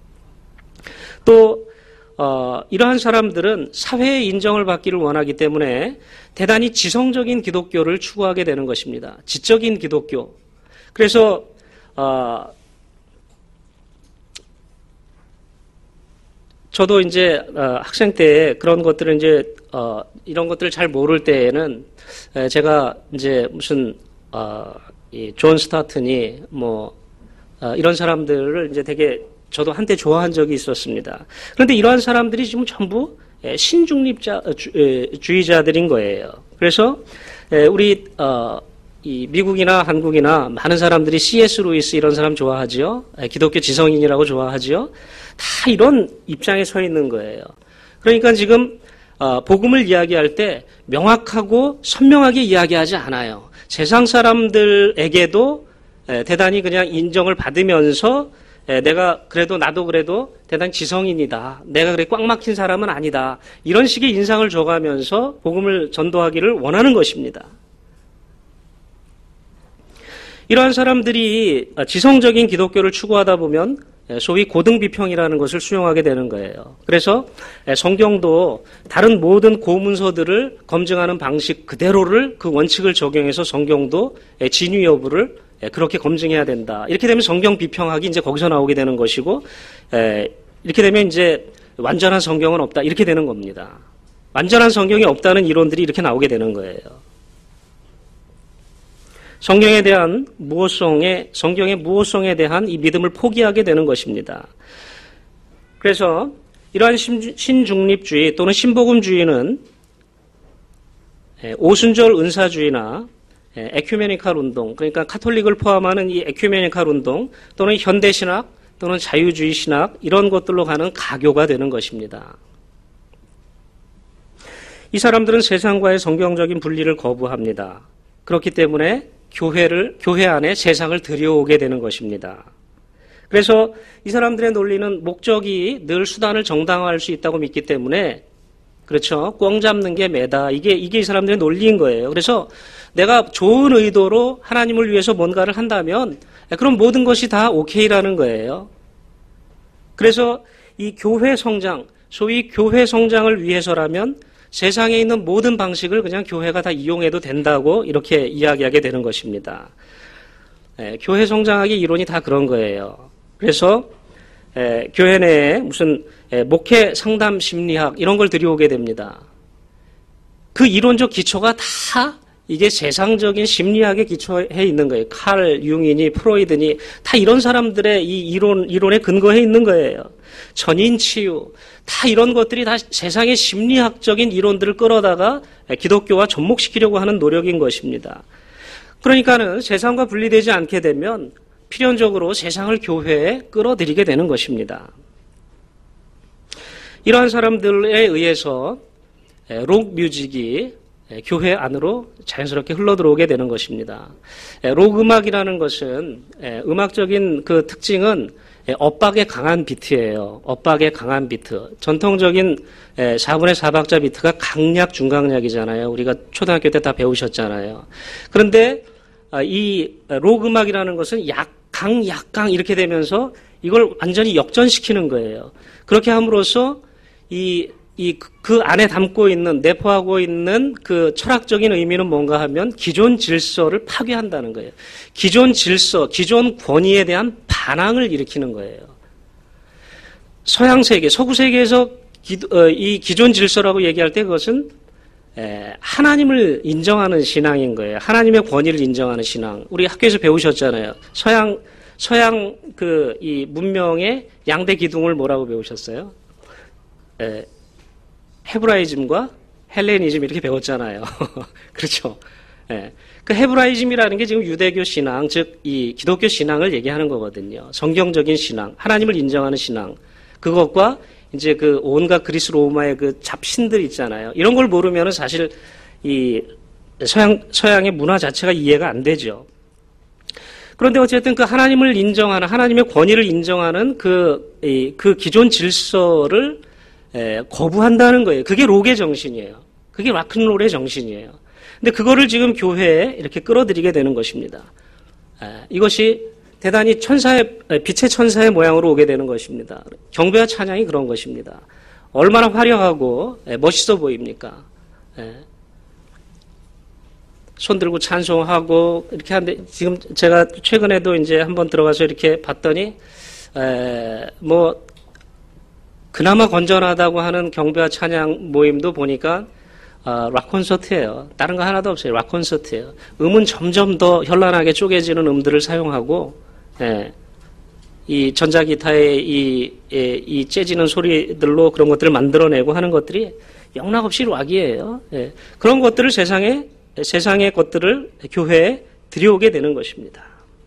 또 이러한 사람들은 사회의 인정을 받기를 원하기 때문에 대단히 지성적인 기독교를 추구하게 되는 것입니다. 지적인 기독교. 그래서 저도 이제 학생 때 그런 것들을 이제 이런 것들을 잘 모를 때에는 제가 이제 무슨 이 존 스타튼이 뭐 이런 사람들을 이제 되게 저도 한때 좋아한 적이 있었습니다. 그런데 이러한 사람들이 지금 전부 신중립주의자들인 거예요. 그래서 우리 이 미국이나 한국이나 많은 사람들이 C.S. 루이스 이런 사람 좋아하지요. 기독교 지성인이라고 좋아하지요. 다 이런 입장에 서 있는 거예요. 그러니까 지금 복음을 이야기할 때 명확하고 선명하게 이야기하지 않아요. 세상 사람들에게도 대단히 그냥 인정을 받으면서 나도 그래도 대단히 지성인이다. 내가 그래 꽉 막힌 사람은 아니다. 이런 식의 인상을 줘가면서 복음을 전도하기를 원하는 것입니다. 이러한 사람들이 지성적인 기독교를 추구하다 보면 소위 고등비평이라는 것을 수용하게 되는 거예요. 그래서 성경도 다른 모든 고문서들을 검증하는 방식 그대로를 그 원칙을 적용해서 성경도 진위 여부를 그렇게 검증해야 된다. 이렇게 되면 성경 비평학이 이제 거기서 나오게 되는 것이고, 이렇게 되면 이제 완전한 성경은 없다. 이렇게 되는 겁니다. 완전한 성경이 없다는 이론들이 이렇게 나오게 되는 거예요. 성경의 무호성에 대한 이 믿음을 포기하게 되는 것입니다. 그래서 이러한 신중립주의 또는 신복음주의는 오순절 은사주의나 에큐메니칼 운동, 그러니까 카톨릭을 포함하는 이 에큐메니칼 운동 또는 현대신학 또는 자유주의 신학 이런 것들로 가는 가교가 되는 것입니다. 이 사람들은 세상과의 성경적인 분리를 거부합니다. 그렇기 때문에 교회 안에 세상을 들여오게 되는 것입니다. 그래서 이 사람들의 논리는 목적이 늘 수단을 정당화할 수 있다고 믿기 때문에, 그렇죠. 꽝 잡는 게 매다. 이게 이 사람들의 논리인 거예요. 그래서 내가 좋은 의도로 하나님을 위해서 뭔가를 한다면 그럼 모든 것이 다 오케이라는 거예요. 그래서 이 교회 성장, 소위 교회 성장을 위해서라면 세상에 있는 모든 방식을 그냥 교회가 다 이용해도 된다고 이렇게 이야기하게 되는 것입니다. 교회 성장학의 이론이 다 그런 거예요. 그래서 교회 내에 무슨 목회 상담 심리학 이런 걸 들여오게 됩니다. 그 이론적 기초가 다 이게 세상적인 심리학에 기초해 있는 거예요. 칼 융이니 프로이드니 다 이런 사람들의 이 이론에 근거해 있는 거예요. 전인치유 다 이런 것들이 다 세상의 심리학적인 이론들을 끌어다가 기독교와 접목시키려고 하는 노력인 것입니다. 그러니까는 세상과 분리되지 않게 되면 필연적으로 세상을 교회에 끌어들이게 되는 것입니다. 이러한 사람들에 의해서 록 뮤직이 교회 안으로 자연스럽게 흘러들어오게 되는 것입니다. 록 음악이라는 것은 음악적인 그 특징은 엇박에 강한 비트예요. 엇박에 강한 비트. 전통적인 4분의 4박자 비트가 강약, 중강약이잖아요. 우리가 초등학교 때 다 배우셨잖아요. 그런데 이 록 음악이라는 것은 약강, 약강 이렇게 되면서 이걸 완전히 역전시키는 거예요. 그렇게 함으로써 그 안에 담고 있는, 내포하고 있는 그 철학적인 의미는 뭔가 하면 기존 질서를 파괴한다는 거예요. 기존 질서, 기존 권위에 대한 반항을 일으키는 거예요. 서양 세계, 서구 세계에서 이 기존 질서라고 얘기할 때 그것은 하나님을 인정하는 신앙인 거예요. 하나님의 권위를 인정하는 신앙. 우리 학교에서 배우셨잖아요. 서양 이 문명의 양대 기둥을 뭐라고 배우셨어요? 헤브라이즘과 헬레니즘 이렇게 배웠잖아요. 그렇죠. 그 헤브라이즘이라는 게 지금 유대교 신앙, 즉 이 기독교 신앙을 얘기하는 거거든요. 성경적인 신앙, 하나님을 인정하는 신앙. 그것과 이제 그 온갖 그리스 로마의 그 잡신들 있잖아요. 이런 걸 모르면은 사실 이 서양의 문화 자체가 이해가 안 되죠. 그런데 어쨌든 그 하나님을 인정하는, 하나님의 권위를 인정하는 그 기존 질서를 거부한다는 거예요. 그게 록의 정신이에요. 그게 락큰롤의 정신이에요. 근데 그거를 지금 교회에 이렇게 끌어들이게 되는 것입니다. 이것이 대단히 빛의 천사의 모양으로 오게 되는 것입니다. 경배와 찬양이 그런 것입니다. 얼마나 화려하고 멋있어 보입니까? 손 들고 찬송하고 이렇게 하는데 지금 제가 최근에도 이제 한번 들어가서 이렇게 봤더니 그나마 건전하다고 하는 경배와 찬양 모임도 보니까 락 콘서트예요. 다른 거 하나도 없어요. 락 콘서트예요. 음은 점점 더 현란하게 쪼개지는 음들을 사용하고 이 전자기타의 이 째지는 소리들로 그런 것들을 만들어내고 하는 것들이 영락없이 락이에요. 그런 것들을 세상의 것들을 교회에 들여오게 되는 것입니다.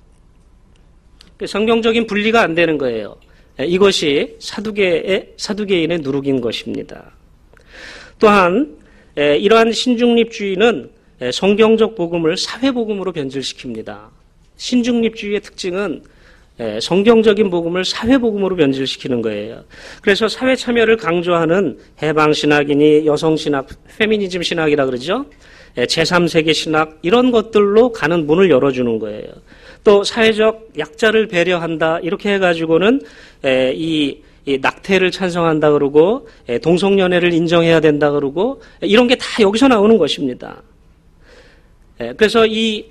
성경적인 분리가 안 되는 거예요. 이것이 사두개인의 누룩인 것입니다. 또한 이러한 신중립주의는 성경적 복음을 사회복음으로 변질시킵니다. 신중립주의의 특징은 성경적인 복음을 사회복음으로 변질시키는 거예요. 그래서 사회 참여를 강조하는 해방신학이니 여성신학, 페미니즘 신학이라 그러죠. 제3세계 신학 이런 것들로 가는 문을 열어주는 거예요. 또 사회적 약자를 배려한다 이렇게 해가지고는 이 낙태를 찬성한다 그러고 동성연애를 인정해야 된다 그러고 이런 게 다 여기서 나오는 것입니다. 그래서 이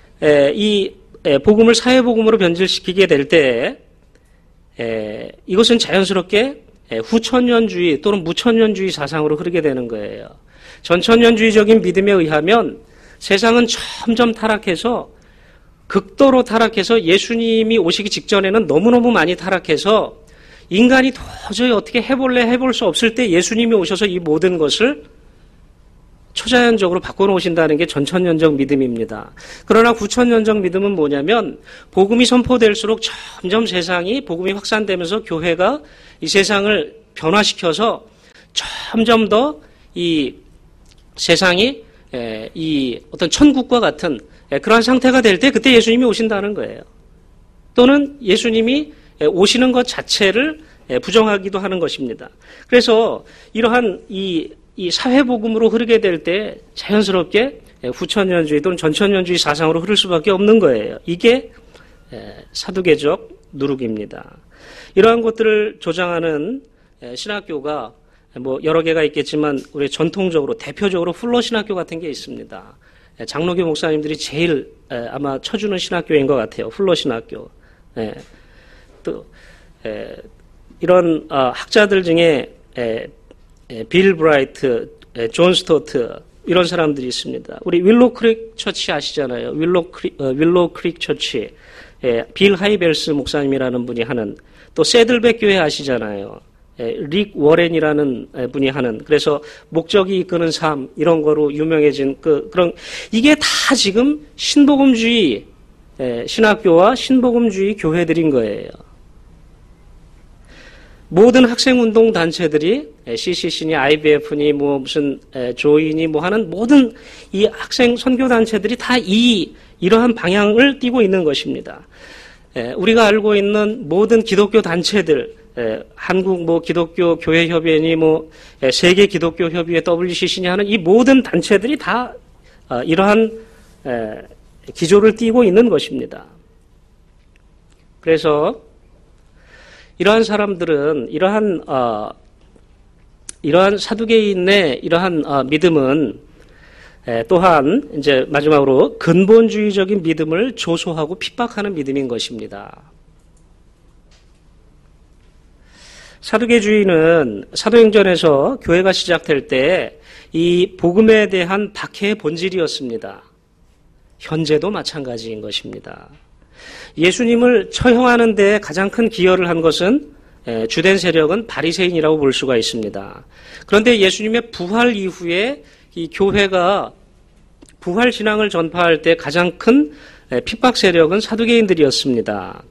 복음을 사회복음으로 변질시키게 될 때 이것은 자연스럽게 후천년주의 또는 무천년주의 사상으로 흐르게 되는 거예요. 전천년주의적인 믿음에 의하면 세상은 점점 타락해서 극도로 타락해서 예수님이 오시기 직전에는 너무너무 많이 타락해서 인간이 도저히 어떻게 해볼 수 없을 때 예수님이 오셔서 이 모든 것을 초자연적으로 바꿔놓으신다는 게 전천년적 믿음입니다. 그러나 구천년적 믿음은 뭐냐면 복음이 선포될수록 점점 세상이 복음이 확산되면서 교회가 이 세상을 변화시켜서 점점 더 이 세상이 이 어떤 천국과 같은 그러한 상태가 될 때 그때 예수님이 오신다는 거예요. 또는 예수님이 오시는 것 자체를 부정하기도 하는 것입니다. 그래서 이러한 이 사회복음으로 흐르게 될 때 자연스럽게 후천년주의 또는 전천년주의 사상으로 흐를 수밖에 없는 거예요. 이게 사두개적 누룩입니다. 이러한 것들을 조장하는 신학교가 뭐 여러 개가 있겠지만 우리 전통적으로 대표적으로 훌러 신학교 같은 게 있습니다. 장로교 목사님들이 제일 아마 쳐주는 신학교인 것 같아요. 훌러 신학교. 또 이런 학자들 중에 빌 브라이트, 존 스토트 이런 사람들이 있습니다. 우리 윌로 크릭 처치 아시잖아요. 윌로 크릭 처치. 빌 하이벨스 목사님이라는 분이 하는, 또 새들백 교회 아시잖아요. 릭 워렌이라는 분이 하는, 그래서 목적이 이끄는 삶 이런 거로 유명해진 그런, 이게 다 지금 신복음주의 신학교와 신복음주의 교회들인 거예요. 모든 학생운동 단체들이 CCC니 IBF니 뭐 무슨 조인이 뭐 하는 모든 이 학생 선교 단체들이 다 이러한 방향을 띠고 있는 것입니다. 우리가 알고 있는 모든 기독교 단체들, 한국 뭐 기독교 교회 협의회니 뭐 세계 기독교 협의회 WCC니 하는 이 모든 단체들이 다 이러한 기조를 띠고 있는 것입니다. 그래서 이러한 사람들은 이러한 사두개인의 이러한 믿음은 또한 이제 마지막으로 근본주의적인 믿음을 조소하고 핍박하는 믿음인 것입니다. 사두개주의는 사도행전에서 교회가 시작될 때 이 복음에 대한 박해의 본질이었습니다. 현재도 마찬가지인 것입니다. 예수님을 처형하는 데 가장 큰 기여를 한 것은 주된 세력은 바리새인이라고 볼 수가 있습니다. 그런데 예수님의 부활 이후에 이 교회가 부활 신앙을 전파할 때 가장 큰 핍박 세력은 사두개인들이었습니다.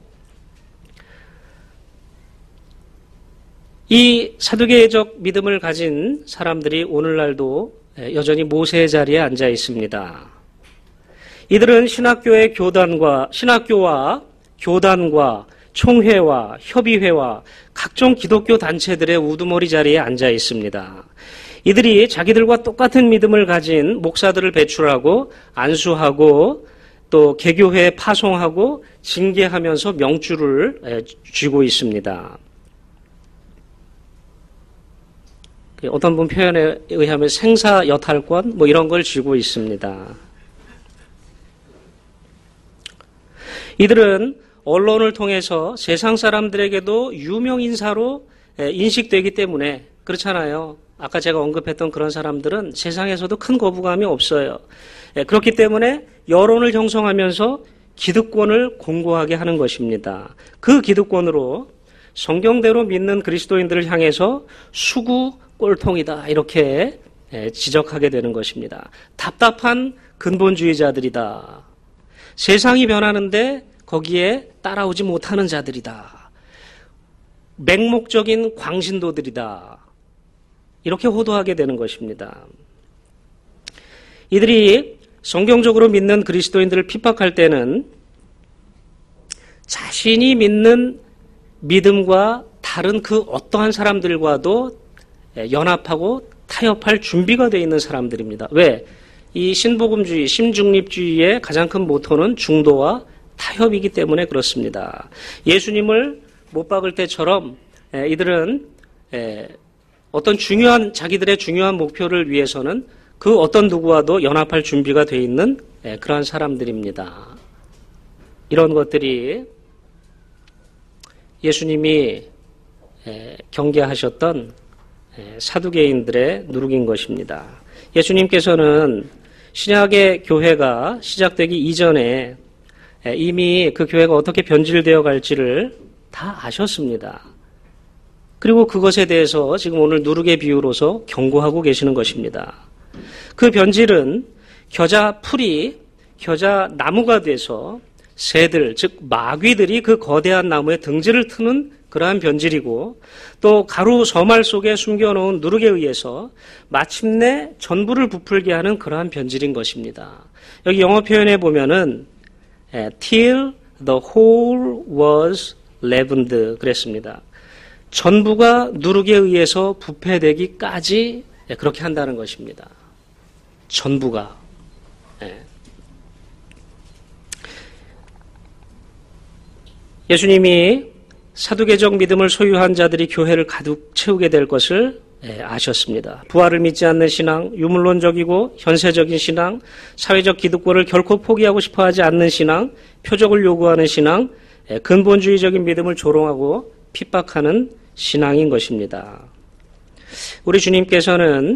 이 사두개적 믿음을 가진 사람들이 오늘날도 여전히 모세의 자리에 앉아 있습니다. 이들은 신학교와 교단과 총회와 협의회와 각종 기독교 단체들의 우두머리 자리에 앉아 있습니다. 이들이 자기들과 똑같은 믿음을 가진 목사들을 배출하고 안수하고 또 개교회에 파송하고 징계하면서 명주를 쥐고 있습니다. 어떤 분 표현에 의하면 생사 여탈권 뭐 이런 걸 쥐고 있습니다. 이들은 언론을 통해서 세상 사람들에게도 유명 인사로 인식되기 때문에 그렇잖아요. 아까 제가 언급했던 그런 사람들은 세상에서도 큰 거부감이 없어요. 그렇기 때문에 여론을 형성하면서 기득권을 공고하게 하는 것입니다. 그 기득권으로 성경대로 믿는 그리스도인들을 향해서 수구 꼴통이다 이렇게 지적하게 되는 것입니다. 답답한 근본주의자들이다. 세상이 변하는데 거기에 따라오지 못하는 자들이다. 맹목적인 광신도들이다. 이렇게 호도하게 되는 것입니다. 이들이 성경적으로 믿는 그리스도인들을 핍박할 때는 자신이 믿는 믿음과 다른 그 어떠한 사람들과도 연합하고 타협할 준비가 되어 있는 사람들입니다. 왜? 이 신복음주의, 심중립주의의 가장 큰 모토는 중도와 타협이기 때문에 그렇습니다. 예수님을 못 박을 때처럼 이들은 어떤 자기들의 중요한 목표를 위해서는 그 어떤 누구와도 연합할 준비가 되어 있는 그러한 사람들입니다. 이런 것들이 예수님이 경계하셨던 사두개인들의 누룩인 것입니다. 예수님께서는 신약의 교회가 시작되기 이전에 이미 그 교회가 어떻게 변질되어 갈지를 다 아셨습니다. 그리고 그것에 대해서 지금 오늘 누룩의 비유로서 경고하고 계시는 것입니다. 그 변질은 겨자 나무가 돼서 새들, 즉 마귀들이 그 거대한 나무에 등지를 트는 그러한 변질이고, 또 가루 서말 속에 숨겨놓은 누룩에 의해서 마침내 전부를 부풀게 하는 그러한 변질인 것입니다. 여기 영어 표현에 보면은 till the whole was leavened 그랬습니다. 전부가 누룩에 의해서 부패되기까지 그렇게 한다는 것입니다. 전부가. 예수님이 사두개적 믿음을 소유한 자들이 교회를 가득 채우게 될 것을 아셨습니다. 부활을 믿지 않는 신앙, 유물론적이고 현세적인 신앙, 사회적 기득권을 결코 포기하고 싶어하지 않는 신앙, 표적을 요구하는 신앙, 근본주의적인 믿음을 조롱하고 핍박하는 신앙인 것입니다. 우리 주님께서는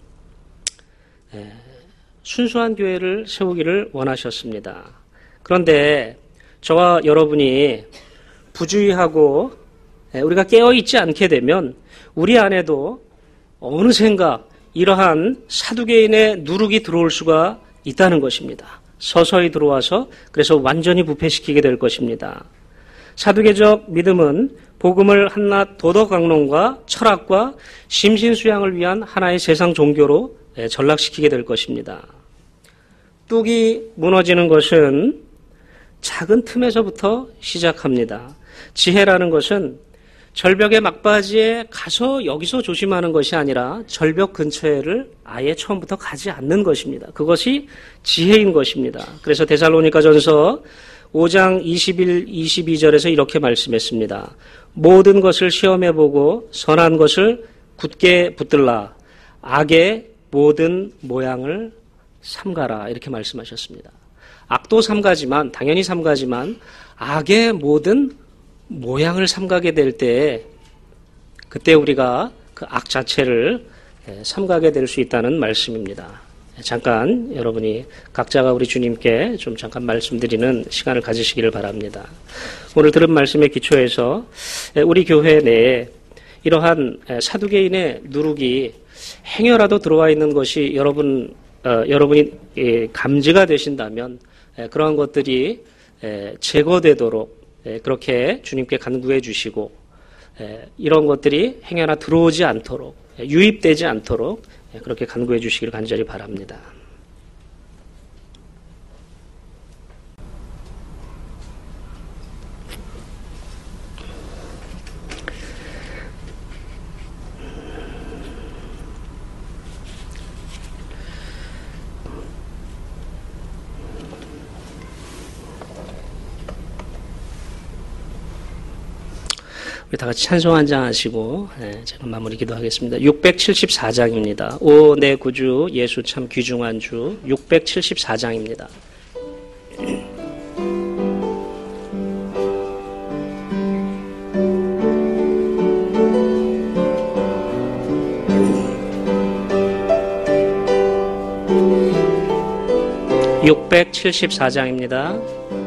순수한 교회를 세우기를 원하셨습니다. 그런데 저와 여러분이 부주의하고 우리가 깨어있지 않게 되면 우리 안에도 어느샌가 이러한 사두개인의 누룩이 들어올 수가 있다는 것입니다. 서서히 들어와서 그래서 완전히 부패시키게 될 것입니다. 사두개적 믿음은 복음을 한낱 도덕 강론과 철학과 심신수양을 위한 하나의 세상 종교로 전락시키게 될 것입니다. 뚝이 무너지는 것은 작은 틈에서부터 시작합니다. 지혜라는 것은 절벽의 막바지에 가서 여기서 조심하는 것이 아니라 절벽 근처에를 아예 처음부터 가지 않는 것입니다. 그것이 지혜인 것입니다. 그래서 데살로니가전서 5장 21, 22절에서 이렇게 말씀했습니다. 모든 것을 시험해보고 선한 것을 굳게 붙들라. 악의 모든 모양을 삼가라. 이렇게 말씀하셨습니다. 악도 삼가지만, 당연히 삼가지만 악의 모든 모양을 삼가게 될 때 그때 우리가 그 악 자체를 삼가게 될 수 있다는 말씀입니다. 잠깐 여러분이 각자가 우리 주님께 좀 잠깐 말씀드리는 시간을 가지시기를 바랍니다. 오늘 들은 말씀의 기초에서 우리 교회 내에 이러한 사두개인의 누룩이 행여라도 들어와 있는 것이 여러분이 감지가 되신다면 그러한 것들이 제거되도록 그렇게 주님께 간구해 주시고 이런 것들이 행여나 들어오지 않도록 유입되지 않도록 그렇게 간구해 주시기를 간절히 바랍니다. 우리 다 같이 찬송 한 장 하시고 제가 마무리 기도하겠습니다. 674장입니다. 오 내 구주 예수 참 귀중한 주 674장입니다. (674장입니다)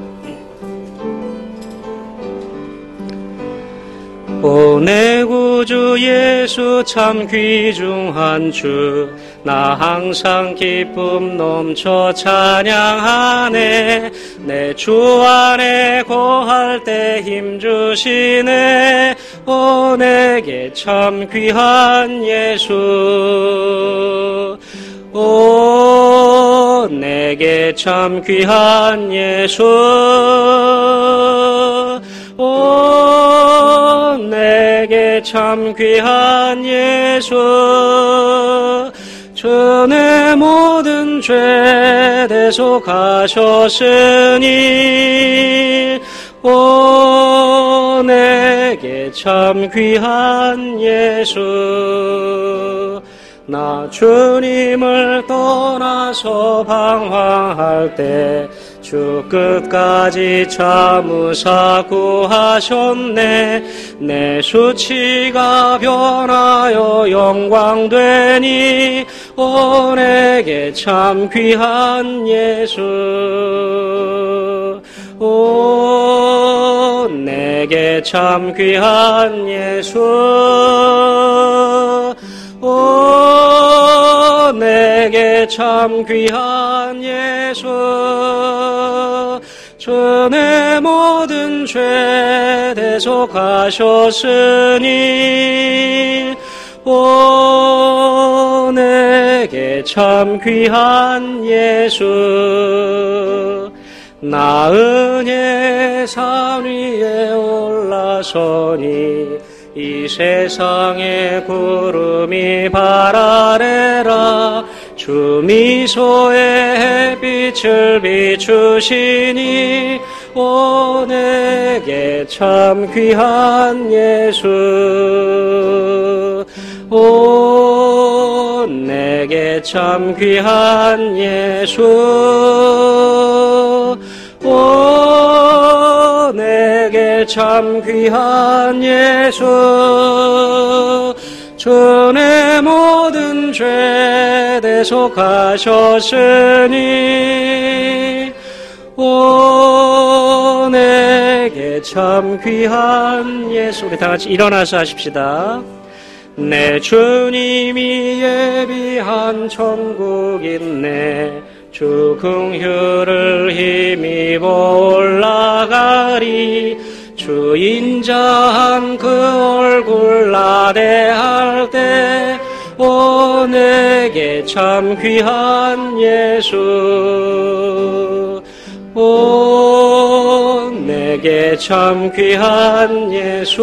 오 내 구주 예수 참 귀중한 주 나 항상 기쁨 넘쳐 찬양하네 내 주 안에 거할 때 힘주시네 오 내게 참 귀한 예수 오 내게 참 귀한 예수 오 내게 참 귀한 예수 주의 모든 죄 대속하셨으니 오 내게 참 귀한 예수 나 주님을 떠나서 방황할 때 주 끝까지 참으사 구하셨네 내 수치가 변하여 영광되니 오 내게 참 귀한 예수 오 내게 참 귀한 예수 오 내게 참 귀한 예수 주의 모든 죄 대속하셨으니 오 내게 참 귀한 예수 나 은혜 산 위에 올라서니 이 세상의 구름이 발 아래라 주 미소의 햇빛을 비추시니 오 내게 참 귀한 예수 오 내게 참 귀한 예수 오 내게 참 귀한 예수 주의 모든 죄 대속하셨으니 오 내게 참 귀한 예수 우리 다같이 일어나서 하십시다. 내 주님이 예비한 천국 있네 주 긍휼을 힘입어 올라가리 주 인자한 그 얼굴 나대할 때 오 내게 참 귀한 예수 오 내게 참 귀한 예수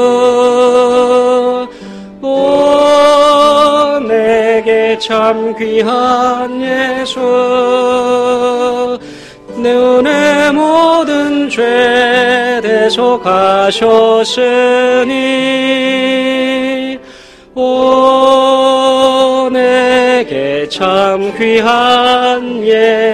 오 내게 참 귀한 예수 내 은혜 모든 죄 대속하셨으니 오 내게 참 귀한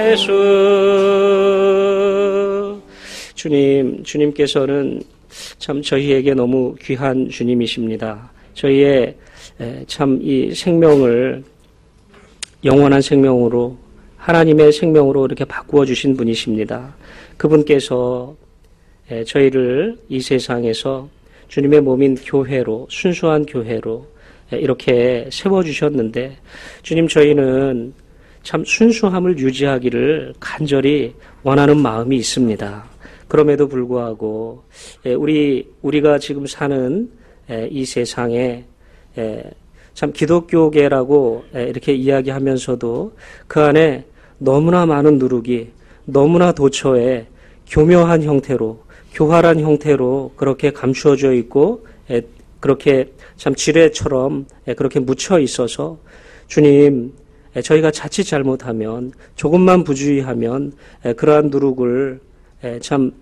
예수 주님께서는 참 저희에게 너무 귀한 주님이십니다. 저희의 참 이 생명을 영원한 생명으로 하나님의 생명으로 이렇게 바꾸어 주신 분이십니다. 그분께서 저희를 이 세상에서 주님의 몸인 교회로 순수한 교회로 이렇게 세워주셨는데 주님 저희는 참 순수함을 유지하기를 간절히 원하는 마음이 있습니다. 그럼에도 불구하고 우리가 지금 사는 이 세상에 참 기독교계라고 이렇게 이야기하면서도 그 안에 너무나 많은 누룩이 너무나 도처에 교묘한 형태로 교활한 형태로 그렇게 감추어져 있고 그렇게 참 지뢰처럼 그렇게 묻혀 있어서 주님 저희가 자칫 잘못하면 조금만 부주의하면 그러한 누룩을 참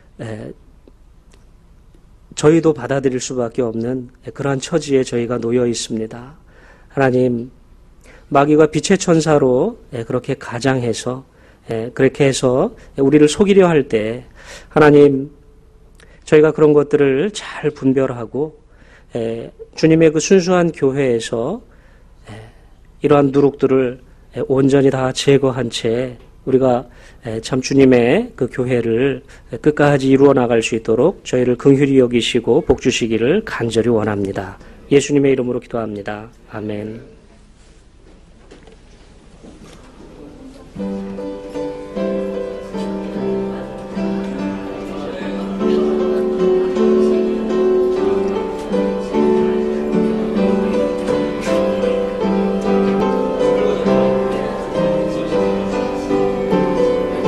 저희도 받아들일 수밖에 없는 그러한 처지에 저희가 놓여 있습니다. 하나님 마귀가 빛의 천사로 그렇게 가장해서 그렇게 해서 우리를 속이려 할 때 하나님 저희가 그런 것들을 잘 분별하고 주님의 그 순수한 교회에서 이러한 누룩들을 온전히 다 제거한 채 우리가 참 주님의 그 교회를 끝까지 이루어 나갈 수 있도록 저희를 긍휼히 여기시고 복 주시기를 간절히 원합니다. 예수님의 이름으로 기도합니다. 아멘.